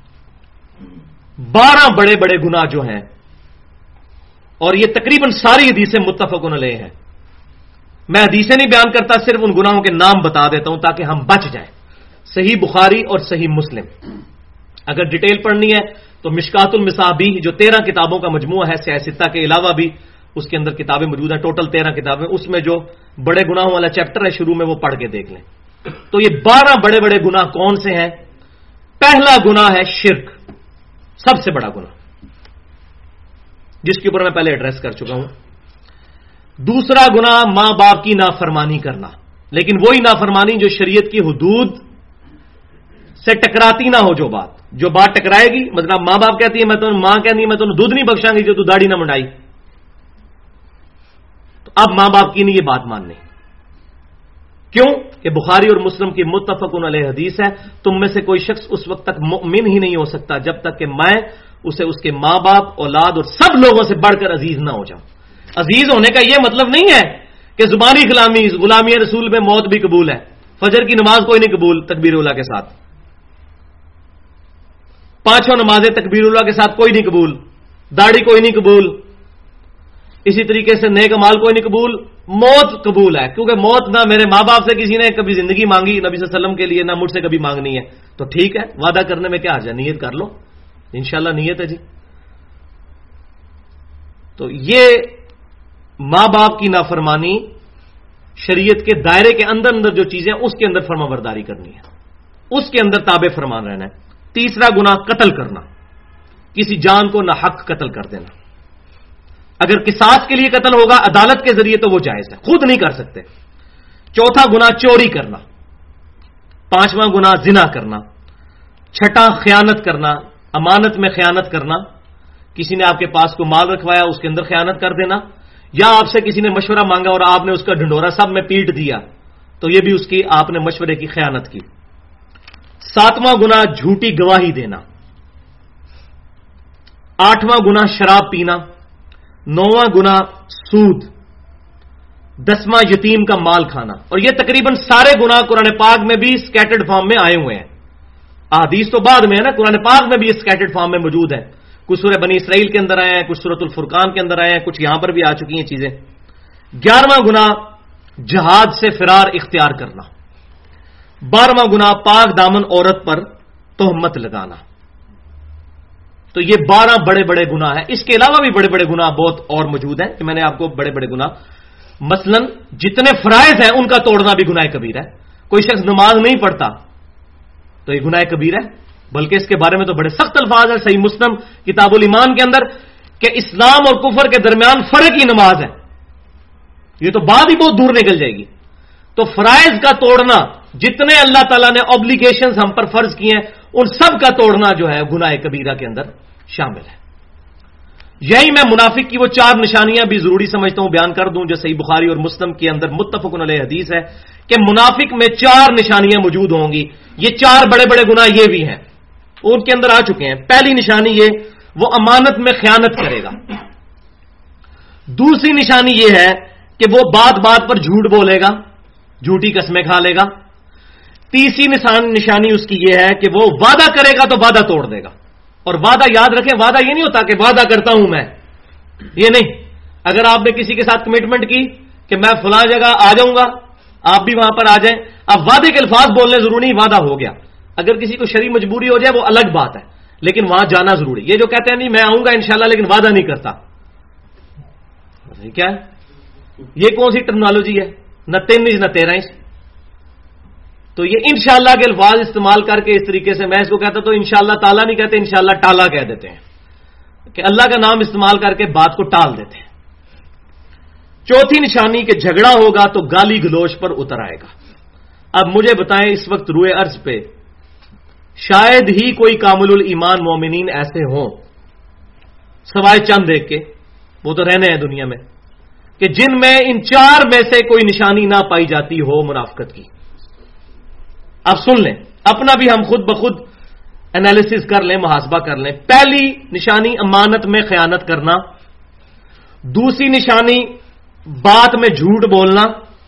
12 بڑے بڑے گناہ جو ہیں، اور یہ تقریباً ساری حدیثیں متفق علیہ ہیں. میں حدیثیں نہیں بیان کرتا، صرف ان گناہوں کے نام بتا دیتا ہوں تاکہ ہم بچ جائیں. صحیح بخاری اور صحیح مسلم. اگر ڈیٹیل پڑھنی ہے تو مشکات المصابیح جو 13 کتابوں کا مجموعہ ہے، سیاہ ستہ کے علاوہ بھی اس کے اندر کتابیں موجود ہیں، ٹوٹل 13 کتابیں. اس میں جو بڑے گناہوں والا چیپٹر ہے شروع میں، وہ پڑھ کے دیکھ لیں. تو یہ 12 بڑے بڑے گناہ کون سے ہیں؟ پہلا گناہ ہے شرک، سب سے بڑا گناہ، جس کے اوپر میں پہلے ایڈریس کر چکا ہوں. دوسرا گناہ ماں باپ کی نافرمانی کرنا، لیکن وہی نافرمانی جو شریعت کی حدود سے ٹکراتی نہ ہو. جو بات ٹکرائے گی، مطلب ماں باپ کہتی ہے میں تو ماں کہتی ہے میں تمہیں دودھ نہیں بخشاں گی جو تو داڑھی نہ منڈائی، تو اب ماں باپ کی نہیں یہ بات ماننی. کیوں کہ بخاری اور مسلم کی متفق علیہ حدیث ہے، تم میں سے کوئی شخص اس وقت تک مؤمن ہی نہیں ہو سکتا جب تک کہ میں اسے اس کے ماں باپ، اولاد اور سب لوگوں سے بڑھ کر عزیز نہ ہو جاؤں. عزیز ہونے کا یہ مطلب نہیں ہے کہ زبانی غلامی رسول میں موت بھی قبول ہے، فجر کی نماز کوئی نہیں قبول تکبیر اللہ کے ساتھ، 5 نمازیں تکبیر اللہ کے ساتھ کوئی نہیں قبول، داڑھی کوئی نہیں قبول، اسی طریقے سے نیک امال کوئی نہیں قبول. موت قبول ہے، کیونکہ موت نہ میرے ماں باپ سے کسی نے کبھی زندگی مانگی نبی صلی اللہ علیہ وسلم کے لیے، نہ مجھ سے کبھی مانگنی ہے. تو ٹھیک ہے، وعدہ کرنے میں کیا حرج ہے، نیت کر لو، انشاءاللہ نیت ہے جی. تو یہ ماں باپ کی نافرمانی، شریعت کے دائرے کے اندر اندر جو چیزیں اس کے اندر فرما برداری کرنی ہے، اس کے اندر تابع فرمان رہنا ہے. تیسرا گناہ قتل کرنا، کسی جان کو ناحق قتل کر دینا. اگر قصاص کے لیے قتل ہوگا عدالت کے ذریعے تو وہ جائز ہے، خود نہیں کر سکتے. چوتھا گناہ چوری کرنا. پانچواں گناہ زنا کرنا. چھٹا خیانت کرنا، امانت میں خیانت کرنا، کسی نے آپ کے پاس کو مال رکھوایا اس کے اندر خیانت کر دینا، یا آپ سے کسی نے مشورہ مانگا اور آپ نے اس کا ڈھنڈورا سب میں پیٹ دیا، تو یہ بھی اس کی آپ نے مشورے کی خیانت کی. ساتواں گناہ جھوٹی گواہی دینا. آٹھواں گناہ شراب پینا. نواں گناہ سود. 10واں یتیم کا مال کھانا. اور یہ تقریباً سارے گناہ قرآن پاک میں بھی اسکیٹرڈ فارم میں آئے ہوئے ہیں. احادیث تو بعد میں ہے نا، قرآن پاک میں بھی اسکیٹرڈ فارم میں موجود ہے. کچھ سورہ بنی اسرائیل کے اندر آئے ہیں، کچھ سورۃ الفرقان کے اندر آئے ہیں، کچھ یہاں پر بھی آ چکی ہیں چیزیں. 11واں گناہ جہاد سے فرار اختیار کرنا. 12واں گناہ پاک دامن عورت پر تہمت لگانا. تو یہ 12 بڑے بڑے گناہ ہیں. اس کے علاوہ بھی بڑے بڑے گناہ بہت اور موجود ہیں کہ میں نے آپ کو بڑے بڑے گناہ، مثلا جتنے فرائض ہیں ان کا توڑنا بھی گناہ کبیر ہے. کوئی شخص نماز نہیں پڑھتا تو یہ گناہ کبیر ہے، بلکہ اس کے بارے میں تو بڑے سخت الفاظ ہیں صحیح مسلم کتاب الایمان کے اندر کہ اسلام اور کفر کے درمیان فرق ہی نماز ہے. یہ تو بات ہی بہت دور نکل جائے گی. تو فرائض کا توڑنا، جتنے اللہ تعالیٰ نے اوبلیگیشنز ہم پر فرض کیے ہیں ان سب کا توڑنا جو ہے گناہ کبیرہ کے اندر شامل ہے. یہی میں منافق کی وہ 4 نشانیاں بھی ضروری سمجھتا ہوں بیان کر دوں جو صحیح بخاری اور مسلم کے اندر متفق علیہ حدیث ہے کہ منافق میں 4 نشانیاں موجود ہوں گی. یہ 4 بڑے بڑے گناہ یہ بھی ہیں، ان کے اندر آ چکے ہیں. پہلی نشانی یہ، وہ امانت میں خیانت کرے گا. دوسری نشانی یہ ہے کہ وہ بات بات پر جھوٹ بولے گا، جھوٹی قسمیں کھا لے گا. تیسری نشانی اس کی یہ ہے کہ وہ وعدہ کرے گا تو وعدہ توڑ دے گا. اور وعدہ یاد رکھیں، وعدہ یہ نہیں ہوتا کہ وعدہ کرتا ہوں میں، یہ نہیں. اگر آپ نے کسی کے ساتھ کمٹمنٹ کی کہ میں فلاں جگہ آ جاؤں گا، آپ بھی وہاں پر آ جائیں، اب وعدے کے الفاظ بولنے ضروری نہیں، وعدہ ہو گیا. اگر کسی کو شرعی مجبوری ہو جائے وہ الگ بات ہے، لیکن وہاں جانا ضروری. یہ جو کہتے ہیں نہیں میں آؤں گا انشاءاللہ لیکن وعدہ نہیں کرتا، کیا ہے یہ؟ کون سی ٹرمنالوجی ہے؟ نہ 3 انچ نہ 13 انچ. تو یہ انشاءاللہ کے الفاظ استعمال کر کے اس طریقے سے میں اس کو کہتا تو انشاءاللہ تعالیٰ نہیں کہتے، انشاءاللہ ٹالا کہہ دیتے ہیں. کہ اللہ کا نام استعمال کر کے بات کو ٹال دیتے ہیں۔ چوتھی نشانی کہ جھگڑا ہوگا تو گالی گلوچ پر اتر آئے گا۔ اب مجھے بتائیں اس وقت روئے ارض پہ شاید ہی کوئی کامل الایمان مومنین ایسے ہوں سوائے چند ایک کے، وہ تو رہنے ہیں دنیا میں، کہ جن میں ان چار میں سے کوئی نشانی نہ پائی جاتی ہو منافقت کی۔ اب سن لیں، اپنا بھی ہم خود بخود انالیسس کر لیں، محاسبہ کر لیں۔ پہلی نشانی امانت میں خیانت کرنا، دوسری نشانی بات میں جھوٹ بولنا،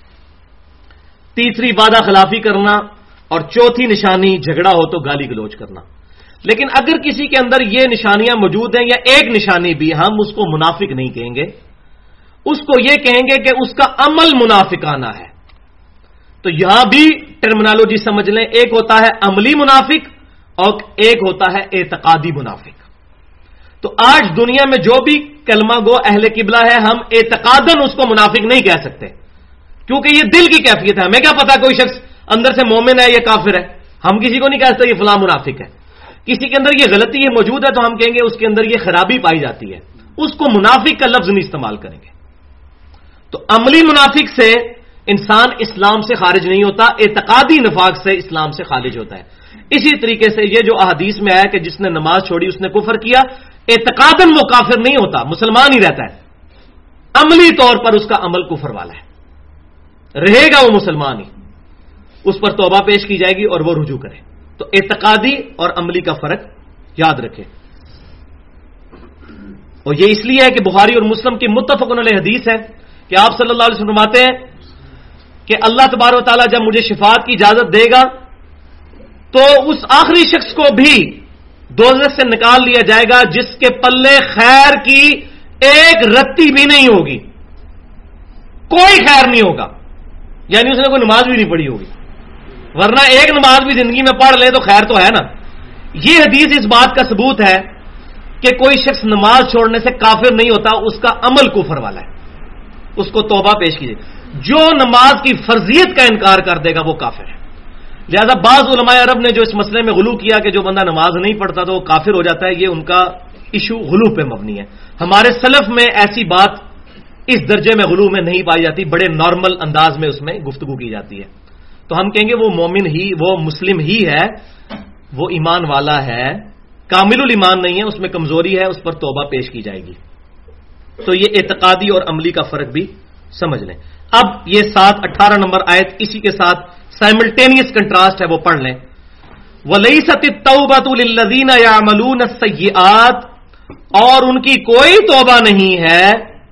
تیسری وعدہ خلافی کرنا، اور چوتھی نشانی جھگڑا ہو تو گالی گلوچ کرنا۔ لیکن اگر کسی کے اندر یہ نشانیاں موجود ہیں یا ایک نشانی بھی، ہم اس کو منافق نہیں کہیں گے، اس کو یہ کہیں گے کہ اس کا عمل منافقانہ ہے۔ تو یہاں بھی ٹرمنالوجی سمجھ لیں، ایک ہوتا ہے عملی منافق اور ایک ہوتا ہے اعتقادی منافق۔ تو آج دنیا میں جو بھی کلمہ گو اہل قبلہ ہے، ہم اعتقاداً اس کو منافق نہیں کہہ سکتے، کیونکہ یہ دل کی کیفیت ہے۔ ہمیں کیا پتا کوئی شخص اندر سے مومن ہے یا کافر ہے، ہم کسی کو نہیں کہہ سکتے یہ فلاں منافق ہے۔ کسی کے اندر یہ غلطی ہے موجود ہے تو ہم کہیں گے اس کے اندر یہ خرابی پائی جاتی ہے، اس کو منافق کا لفظ نہیں استعمال کریں گے۔ تو عملی منافق سے انسان اسلام سے خارج نہیں ہوتا، اعتقادی نفاق سے اسلام سے خارج ہوتا ہے۔ اسی طریقے سے یہ جو احادیث میں آیا کہ جس نے نماز چھوڑی اس نے کفر کیا، اعتقاداً وہ کافر نہیں ہوتا، مسلمان ہی رہتا ہے، عملی طور پر اس کا عمل کفر والا ہے، رہے گا وہ مسلمان ہی، اس پر توبہ پیش کی جائے گی اور وہ رجوع کرے۔ تو اعتقادی اور عملی کا فرق یاد رکھے۔ اور یہ اس لیے ہے کہ بخاری اور مسلم کی متفق علیہ حدیث ہے کہ آپ صلی اللہ علیہ وسلم فرماتے ہیں کہ اللہ تبارک و تعالیٰ جب مجھے شفاعت کی اجازت دے گا تو اس آخری شخص کو بھی دوزخ سے نکال لیا جائے گا جس کے پلے خیر کی ایک رتی بھی نہیں ہوگی، کوئی خیر نہیں ہوگا، یعنی اس نے کوئی نماز بھی نہیں پڑھی ہوگی، ورنہ ایک نماز بھی زندگی میں پڑھ لے تو خیر تو ہے نا۔ یہ حدیث اس بات کا ثبوت ہے کہ کوئی شخص نماز چھوڑنے سے کافر نہیں ہوتا، اس کا عمل کفر والا ہے، اس کو توبہ پیش کیجیے۔ جو نماز کی فرضیت کا انکار کر دے گا وہ کافر ہے۔ لہذا بعض علماء عرب نے جو اس مسئلے میں غلو کیا کہ جو بندہ نماز نہیں پڑھتا تو وہ کافر ہو جاتا ہے، یہ ان کا ایشو غلو پہ مبنی ہے۔ ہمارے سلف میں ایسی بات اس درجے میں غلو میں نہیں پائی جاتی، بڑے نارمل انداز میں اس میں گفتگو کی جاتی ہے۔ تو ہم کہیں گے وہ مومن ہی، وہ مسلم ہی ہے، وہ ایمان والا ہے، کامل الایمان نہیں ہے، اس میں کمزوری ہے، اس پر توبہ پیش کی جائے گی۔ تو یہ اعتقادی اور عملی کا فرق بھی سمجھ لیں۔ اب یہ 7-18 نمبر آیت اسی کے ساتھ سائملٹینیس کنٹراسٹ ہے، وہ پڑھ لیں۔ وَلَيْسَتِ التَّوْبَةُ لِلَّذِينَ يَعْمَلُونَ السَّيِّئَاتِ، اور ان کی کوئی توبہ نہیں ہے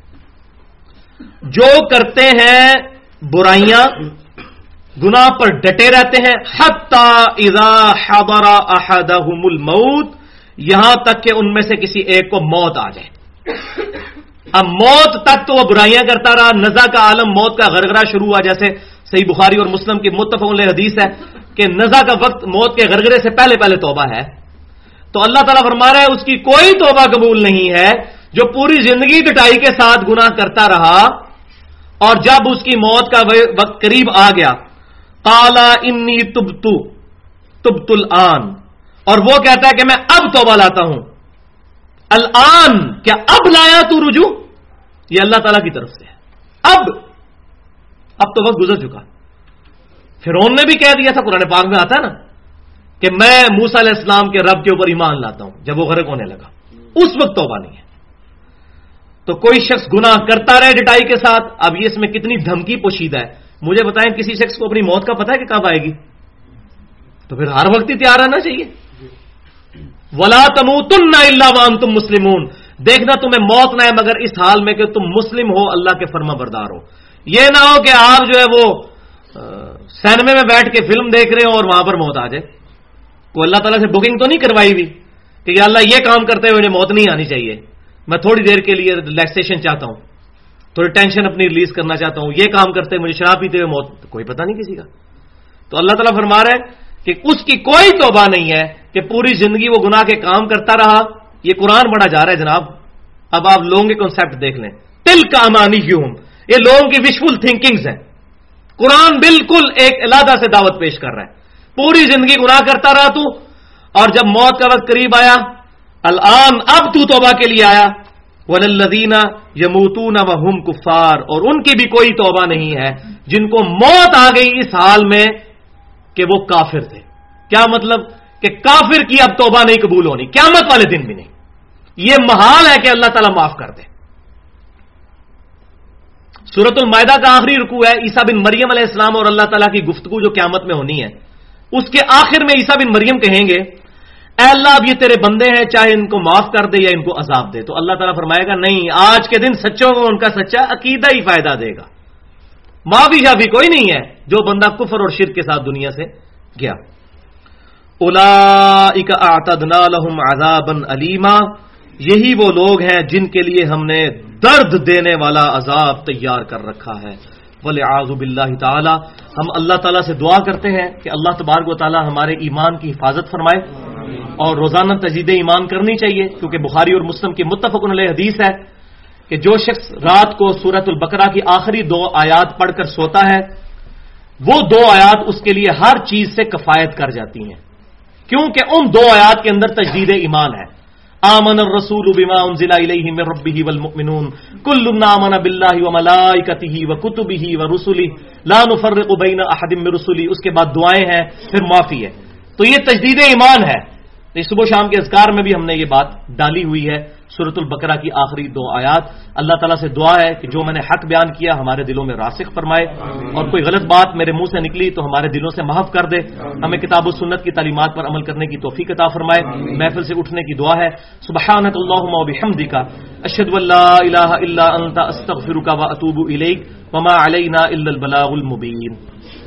جو کرتے ہیں برائیاں، گناہ پر ڈٹے رہتے ہیں، حتی اذا حضر احدهم الموت، یہاں تک کہ ان میں سے کسی ایک کو موت آ جائے۔ اب موت تک تو وہ برائیاں کرتا رہا، نزع کا عالم، موت کا غرغرہ شروع ہوا، جیسے صحیح بخاری اور مسلم کی متفق علیہ حدیث ہے کہ نزع کا وقت موت کے غرغرے سے پہلے پہلے توبہ ہے۔ تو اللہ تعالیٰ فرما رہا ہے اس کی کوئی توبہ قبول نہیں ہے جو پوری زندگی ڈٹائی کے ساتھ گناہ کرتا رہا اور جب اس کی موت کا وقت قریب آ گیا، قال انی تبت الآن، اور وہ کہتا ہے کہ میں اب توبہ لاتا ہوں۔ الآن، کیا اب لایا تو رجوع؟ یہ اللہ تعالیٰ کی طرف سے ہے، اب تو وقت گزر چکا۔ فرعون نے بھی کہہ دیا تھا، قرآن پاک میں آتا ہے نا کہ میں موسیٰ علیہ السلام کے رب کے اوپر ایمان لاتا ہوں، جب وہ غرق ہونے لگا، اس وقت توبہ نہیں ہے۔ تو کوئی شخص گناہ کرتا رہے ڈٹائی کے ساتھ، اب یہ اس میں کتنی دھمکی پوشیدہ ہے۔ مجھے بتائیں کسی شخص کو اپنی موت کا پتہ ہے کہ کب آئے گی؟ تو پھر ہر وقت ہی تیار رہنا چاہیے۔ وَلَا تَمُوتُنَّ إِلَّا وَأَنْتُمْ مُسْلِمُونَ، دیکھنا تمہیں موت نہ ہے مگر اس حال میں کہ تم مسلم ہو، اللہ کے فرما بردار ہو۔ یہ نہ ہو کہ آپ جو ہے وہ سینمے میں بیٹھ کے فلم دیکھ رہے ہو اور وہاں پر موت آ جائے۔ کوئی اللہ تعالیٰ سے بکنگ تو نہیں کروائی ہوئی کہ یا اللہ یہ کام کرتے ہوئے موت نہیں آنی چاہیے، میں تھوڑی دیر کے لیے ریلیکسیشن چاہتا ہوں، تھوڑی ٹینشن اپنی ریلیز کرنا چاہتا ہوں، یہ کام کرتے مجھے شراب پیتے ہوئے موت، کوئی پتہ نہیں کسی کا۔ تو اللہ تعالیٰ فرما رہا ہے کہ اس کی کوئی توبہ نہیں ہے کہ پوری زندگی وہ گناہ کے کام کرتا رہا۔ یہ قرآن پڑھا جا رہا ہے جناب۔ اب آپ لوگوں کے کنسیپٹ دیکھ لیں، تل کا امانی کیوں، یہ لوگوں کی وشفل تھنکنگز ہیں۔ قرآن بالکل ایک علیحدہ سے دعوت پیش کر رہا ہے، پوری زندگی گناہ کرتا رہا تو، اور جب موت کا وقت قریب آیا الآن اب تو توبہ کے لیے آیا، وَلَلَّذِينَ يَمُوتُونَ وَهُمْ كُفَّارٌ، اور ان کی بھی کوئی توبہ نہیں ہے جن کو موت آ گئی اس حال میں کہ وہ کافر تھے۔ کیا مطلب؟ کہ کافر کی اب توبہ نہیں قبول ہونی، قیامت والے دن بھی نہیں، یہ محال ہے کہ اللہ تعالیٰ معاف کر دے۔ سورۃ المائدہ کا آخری رکوع ہے، عیسیٰ بن مریم علیہ السلام اور اللہ تعالیٰ کی گفتگو جو قیامت میں ہونی ہے، اس کے آخر میں عیسیٰ بن مریم کہیں گے اے اللہ اب یہ تیرے بندے ہیں، چاہے ان کو معاف کر دے یا ان کو عذاب دے۔ تو اللہ تعالیٰ فرمائے گا نہیں، آج کے دن سچوں کو ان کا سچا عقیدہ ہی فائدہ دے گا، معافی شافی کوئی نہیں ہے جو بندہ کفر اور شرک کے ساتھ دنیا سے گیا۔ اولئک اعتدنا لهم عذابا الیما، یہی وہ لوگ ہیں جن کے لیے ہم نے درد دینے والا عذاب تیار کر رکھا ہے۔ وَلِعَاذُ بِاللَّهِ تعالی، ہم اللہ تعالیٰ سے دعا کرتے ہیں کہ اللہ تبارک و تعالیٰ ہمارے ایمان کی حفاظت فرمائے، اور روزانہ تجدید ایمان کرنی چاہیے، کیونکہ بخاری اور مسلم کی متفق علیہ حدیث ہے کہ جو شخص رات کو سورۃ البقرہ کی آخری 2 آیات پڑھ کر سوتا ہے، وہ 2 آیات اس کے لیے ہر چیز سے کفایت کر جاتی ہیں، کیونکہ ان 2 آیات کے اندر تجدید ایمان ہے۔ آمن الرسول بما انزل الیہ من ربہ والمؤمنون کل آمن باللہ وملائکتہ وکتبہ ورسلہ لا نفرق بین احد من رسلہ، اس کے بعد دعائیں ہیں، پھر معافی ہے۔ تو یہ تجدید ایمان ہے۔ صبح و شام کے اذکار میں بھی ہم نے یہ بات ڈالی ہوئی ہے، سورۃ البقرہ کی آخری 2 آیات۔ اللہ تعالیٰ سے دعا ہے کہ جو میں نے حق بیان کیا ہمارے دلوں میں راسخ فرمائے، اور کوئی غلط بات میرے منہ سے نکلی تو ہمارے دلوں سے محف کر دے، ہمیں کتاب و سنت کی تعلیمات پر عمل کرنے کی توفیق عطا فرمائے۔ محفل سے اٹھنے کی دعا ہے۔ سبحانک اللہم وبحمدک، اشہد ان لا الہ الا انت، استغفرک واتوب الیک، وما علینا الا البلاغ المبین۔